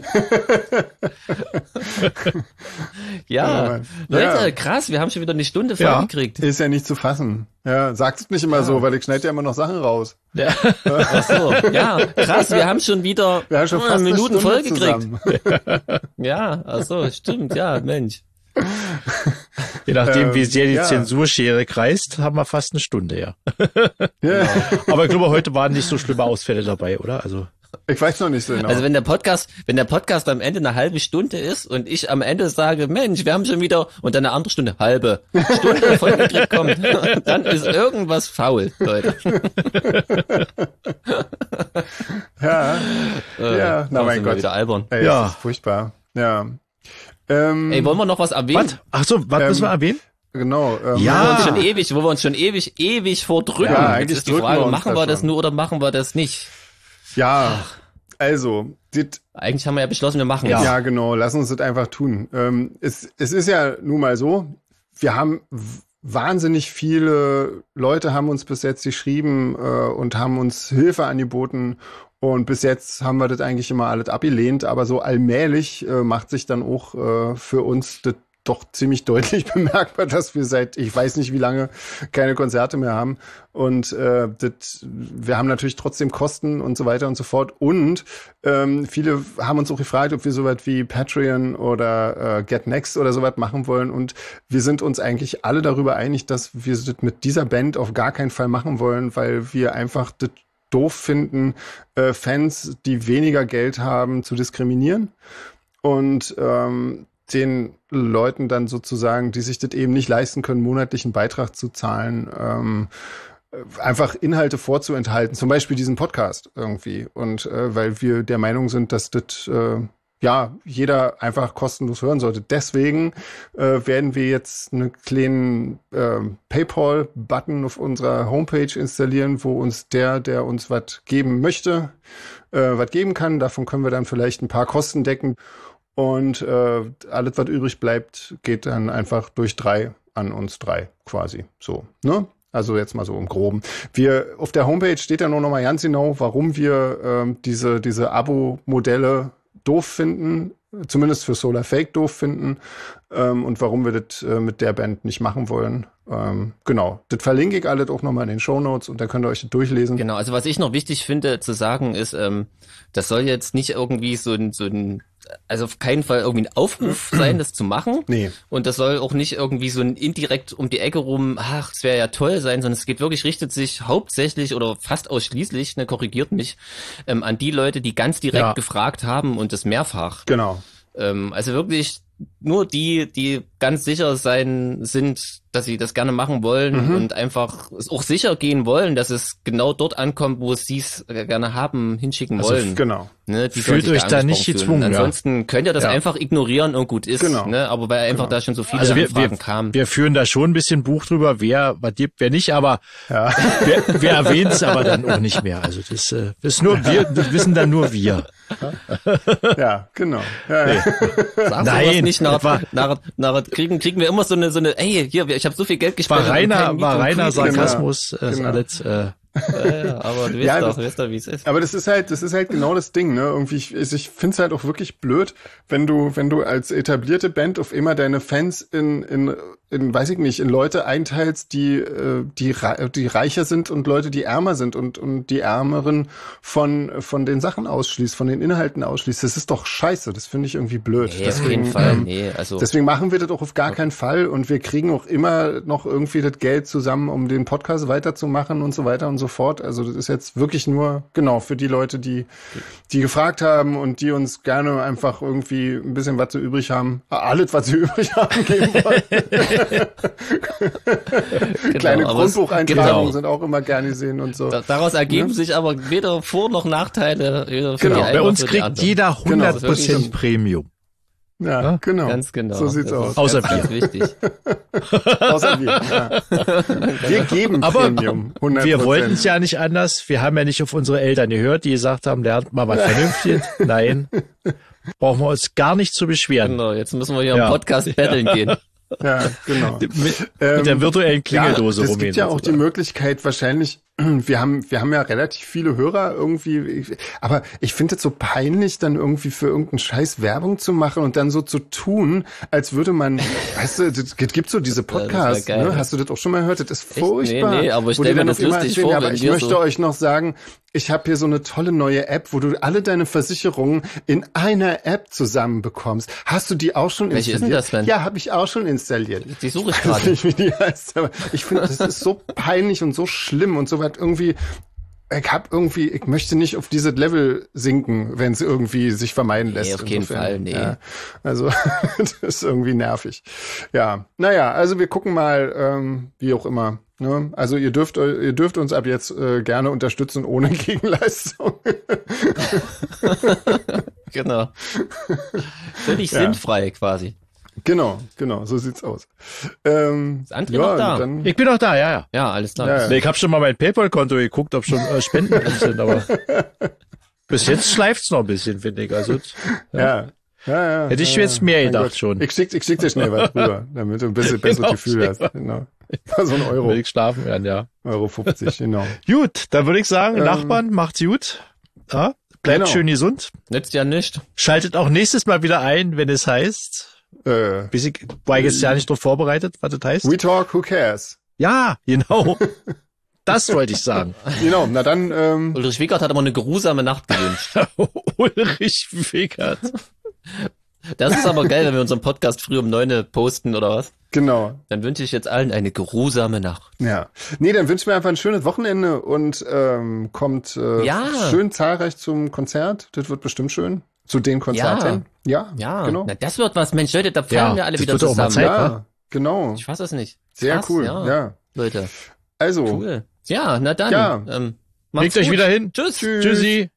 Ja. Leute, krass, wir haben schon wieder eine Stunde vollgekriegt. Ist ja nicht zu fassen. Ja, sagst es nicht immer so, weil ich schneide ja immer noch Sachen raus. Ja. Ach so, ja, krass, wir haben schon wieder fast Minuten vollgekriegt. Ja, ach so, stimmt, ja, Mensch. Je nachdem, wie sehr die Zensurschere kreist, haben wir fast eine Stunde, ja. Genau. Aber ich glaube, heute waren nicht so schlimme Ausfälle dabei, oder? Also ich weiß noch nicht so genau. Also wenn der Podcast am Ende eine halbe Stunde ist und ich am Ende sage, Mensch, wir haben schon wieder, und dann eine andere halbe Stunde vollgekriegt kommt, dann ist irgendwas faul, Leute. Ja, na mein Gott. Wieder albern. Ey, das ist furchtbar. Ja. Wollen wir noch was erwähnen? Was? Ach so, was müssen wir erwähnen? Genau. Wo wir uns schon ewig vordrücken. Ja, jetzt ist die Frage, machen wir das nur oder machen wir das nicht? Ja, also. Eigentlich haben wir ja beschlossen, wir machen es. Ja, genau. Lass uns das einfach tun. Es ist ja nun mal so, wir haben wahnsinnig viele Leute haben uns bis jetzt geschrieben und haben uns Hilfe angeboten. Und bis jetzt haben wir das eigentlich immer alles abgelehnt. Aber so allmählich macht sich dann auch für uns das doch ziemlich deutlich bemerkbar, dass wir seit, ich weiß nicht wie lange, keine Konzerte mehr haben. Und wir haben natürlich trotzdem Kosten und so weiter und so fort. Und viele haben uns auch gefragt, ob wir sowas wie Patreon oder Get Next oder sowas machen wollen. Und wir sind uns eigentlich alle darüber einig, dass wir das mit dieser Band auf gar keinen Fall machen wollen, weil wir einfach das doof finden, Fans, die weniger Geld haben, zu diskriminieren. Und den Leuten dann sozusagen, die sich das eben nicht leisten können, monatlichen Beitrag zu zahlen, einfach Inhalte vorzuenthalten, zum Beispiel diesen Podcast irgendwie. Und weil wir der Meinung sind, dass das jeder einfach kostenlos hören sollte. Deswegen werden wir jetzt einen kleinen PayPal-Button auf unserer Homepage installieren, wo uns der uns was geben möchte, was geben kann. Davon können wir dann vielleicht ein paar Kosten decken. Und alles, was übrig bleibt, geht dann einfach durch 3 an uns 3 quasi. So, ne? Also jetzt mal so im Groben. Auf der Homepage steht ja nur noch mal ganz genau, warum wir diese Abo-Modelle doof finden, zumindest für Solar Fake doof finden, und warum wir das mit der Band nicht machen wollen. Genau, das verlinke ich alles auch nochmal in den Shownotes und da könnt ihr euch das durchlesen. Genau, also was ich noch wichtig finde zu sagen ist, das soll jetzt nicht irgendwie so ein also auf keinen Fall irgendwie ein Aufruf sein, das zu machen. Nee. Und das soll auch nicht irgendwie so ein indirekt um die Ecke rum, ach, es wäre ja toll sein, sondern es geht wirklich, richtet sich hauptsächlich oder fast ausschließlich, ne, korrigiert mich, an die Leute, die ganz direkt gefragt haben und das mehrfach. Genau. Also wirklich nur die ganz sicher sind, dass sie das gerne machen wollen und einfach auch sicher gehen wollen, dass es genau dort ankommt, wo sie es gerne haben, hinschicken wollen. Genau. Ne, die Fühlt euch da nicht gezwungen. Ansonsten könnt ihr das einfach ignorieren und gut ist. Genau. Ne? Aber weil einfach da schon so viele Anfragen kamen. Wir führen da schon ein bisschen Buch drüber, wer was gibt, wer nicht, aber wir erwähnen es aber dann auch nicht mehr. Also das ist nur wir, das wissen dann nur wir. Ja, genau. Ja, nee. Nein, nicht kriegen wir immer so eine, ey, hier, ich habe so viel Geld gespendet. War reiner Sarkasmus, genau. Alles, ja, aber du weißt doch, wie es ist. Aber das ist halt genau das Ding, ne? Irgendwie, ich finde es halt auch wirklich blöd, wenn du als etablierte Band auf immer deine Fans in weiß ich nicht, in Leute einteilst, die reicher sind und Leute, die ärmer sind und die Ärmeren von den Sachen ausschließt, von den Inhalten ausschließt. Das ist doch scheiße. Das finde ich irgendwie blöd. Nee, deswegen, auf jeden Fall. Deswegen machen wir das auch auf gar keinen Fall und wir kriegen auch immer noch irgendwie das Geld zusammen, um den Podcast weiterzumachen und so weiter und so fort. Also das ist jetzt wirklich nur, genau, für die Leute, die gefragt haben und die uns gerne einfach irgendwie ein bisschen was sie übrig haben, alles, was sie übrig haben, geben wollen. Genau, kleine Grundbucheintragungen sind auch immer gerne gesehen und so. Daraus ergeben sich aber weder Vor- noch Nachteile. Genau, bei uns kriegt jeder 100% Premium. Ja, genau. Ganz genau. So sieht's aus. Außer ganz wir. Wichtig. Außer wir. Ja. Wir geben Premium. 100%. Wir wollten es ja nicht anders. Wir haben ja nicht auf unsere Eltern gehört, die gesagt haben, lernt mal was Vernünftiges. Nein. Brauchen wir uns gar nicht zu beschweren. Genau, jetzt müssen wir hier im Podcast battlen gehen. Ja, genau. Mit der virtuellen Klingeldose es gibt ja auch die Möglichkeit, wahrscheinlich, wir haben ja relativ viele Hörer irgendwie, aber ich finde es so peinlich, dann irgendwie für irgendeinen Scheiß Werbung zu machen und dann so zu tun, als würde man, weißt du, es gibt so diese Podcasts, geil, ne? ja. Hast du das auch schon mal gehört? Das ist furchtbar. Nee, aber ich stelle mir das lustig vor, aber ich möchte euch noch sagen, ich habe hier so eine tolle neue App, wo du alle deine Versicherungen in einer App zusammenbekommst. Hast du die auch schon installiert? Welche ist denn das, Ja, habe ich auch schon installiert. Die suche ich gerade. Ich weiß nicht, wie die heißt, aber ich finde, das ist so peinlich und so schlimm und so weit irgendwie. Ich möchte nicht auf dieses Level sinken, wenn es irgendwie sich vermeiden lässt. Nee, auf keinen Fall, nee. Ja, also, das ist irgendwie nervig. Ja, naja, also wir gucken mal, wie auch immer. Ne? Also ihr dürft uns ab jetzt gerne unterstützen ohne Gegenleistung. Genau. Völlig sinnfrei quasi. Genau, so sieht's aus. Ist André noch da? Ich bin noch da, ja. Ja, alles klar. Ja. Ich habe schon mal mein PayPal-Konto geguckt, ob schon Spenden drin sind, aber bis jetzt schleift's noch ein bisschen, finde ich. Also, ja. Hätte ich jetzt mehr gedacht Gott. schon. Ich schick dir schnell was rüber, damit du ein bisschen besseres Gefühl hast. Genau. So ein Euro. Will ich schlafen werden, ja. Euro 50, genau. Gut, dann würde ich sagen, Nachbarn, macht's gut. Ja, bleibt schön gesund. Nützt ja nicht. Schaltet auch nächstes Mal wieder ein, wenn es heißt, war ich jetzt ja nicht drauf vorbereitet, was das heißt. We talk, who cares? Ja, genau. Das wollte ich sagen. Genau, na dann. Ulrich Wickert hat aber eine geruhsame Nacht gewünscht. Ulrich Wickert. Das ist aber geil, wenn wir unseren Podcast früh um 9 posten oder was? Genau. Dann wünsche ich jetzt allen eine geruhsame Nacht. Ja. Nee, dann wünschen wir einfach ein schönes Wochenende und kommt schön zahlreich zum Konzert. Das wird bestimmt schön. Zu den Konzerten. Ja, genau. Na, das wird was, Mensch, Leute, da fallen wir alle wieder wird auch mal zusammen. Zeit, ja, genau. Ich fass das nicht. Sehr Krass, cool, ja. Leute. Also. Cool. Ja, na dann. Ja. Legt euch wieder hin. Tschüss. Tschüssi.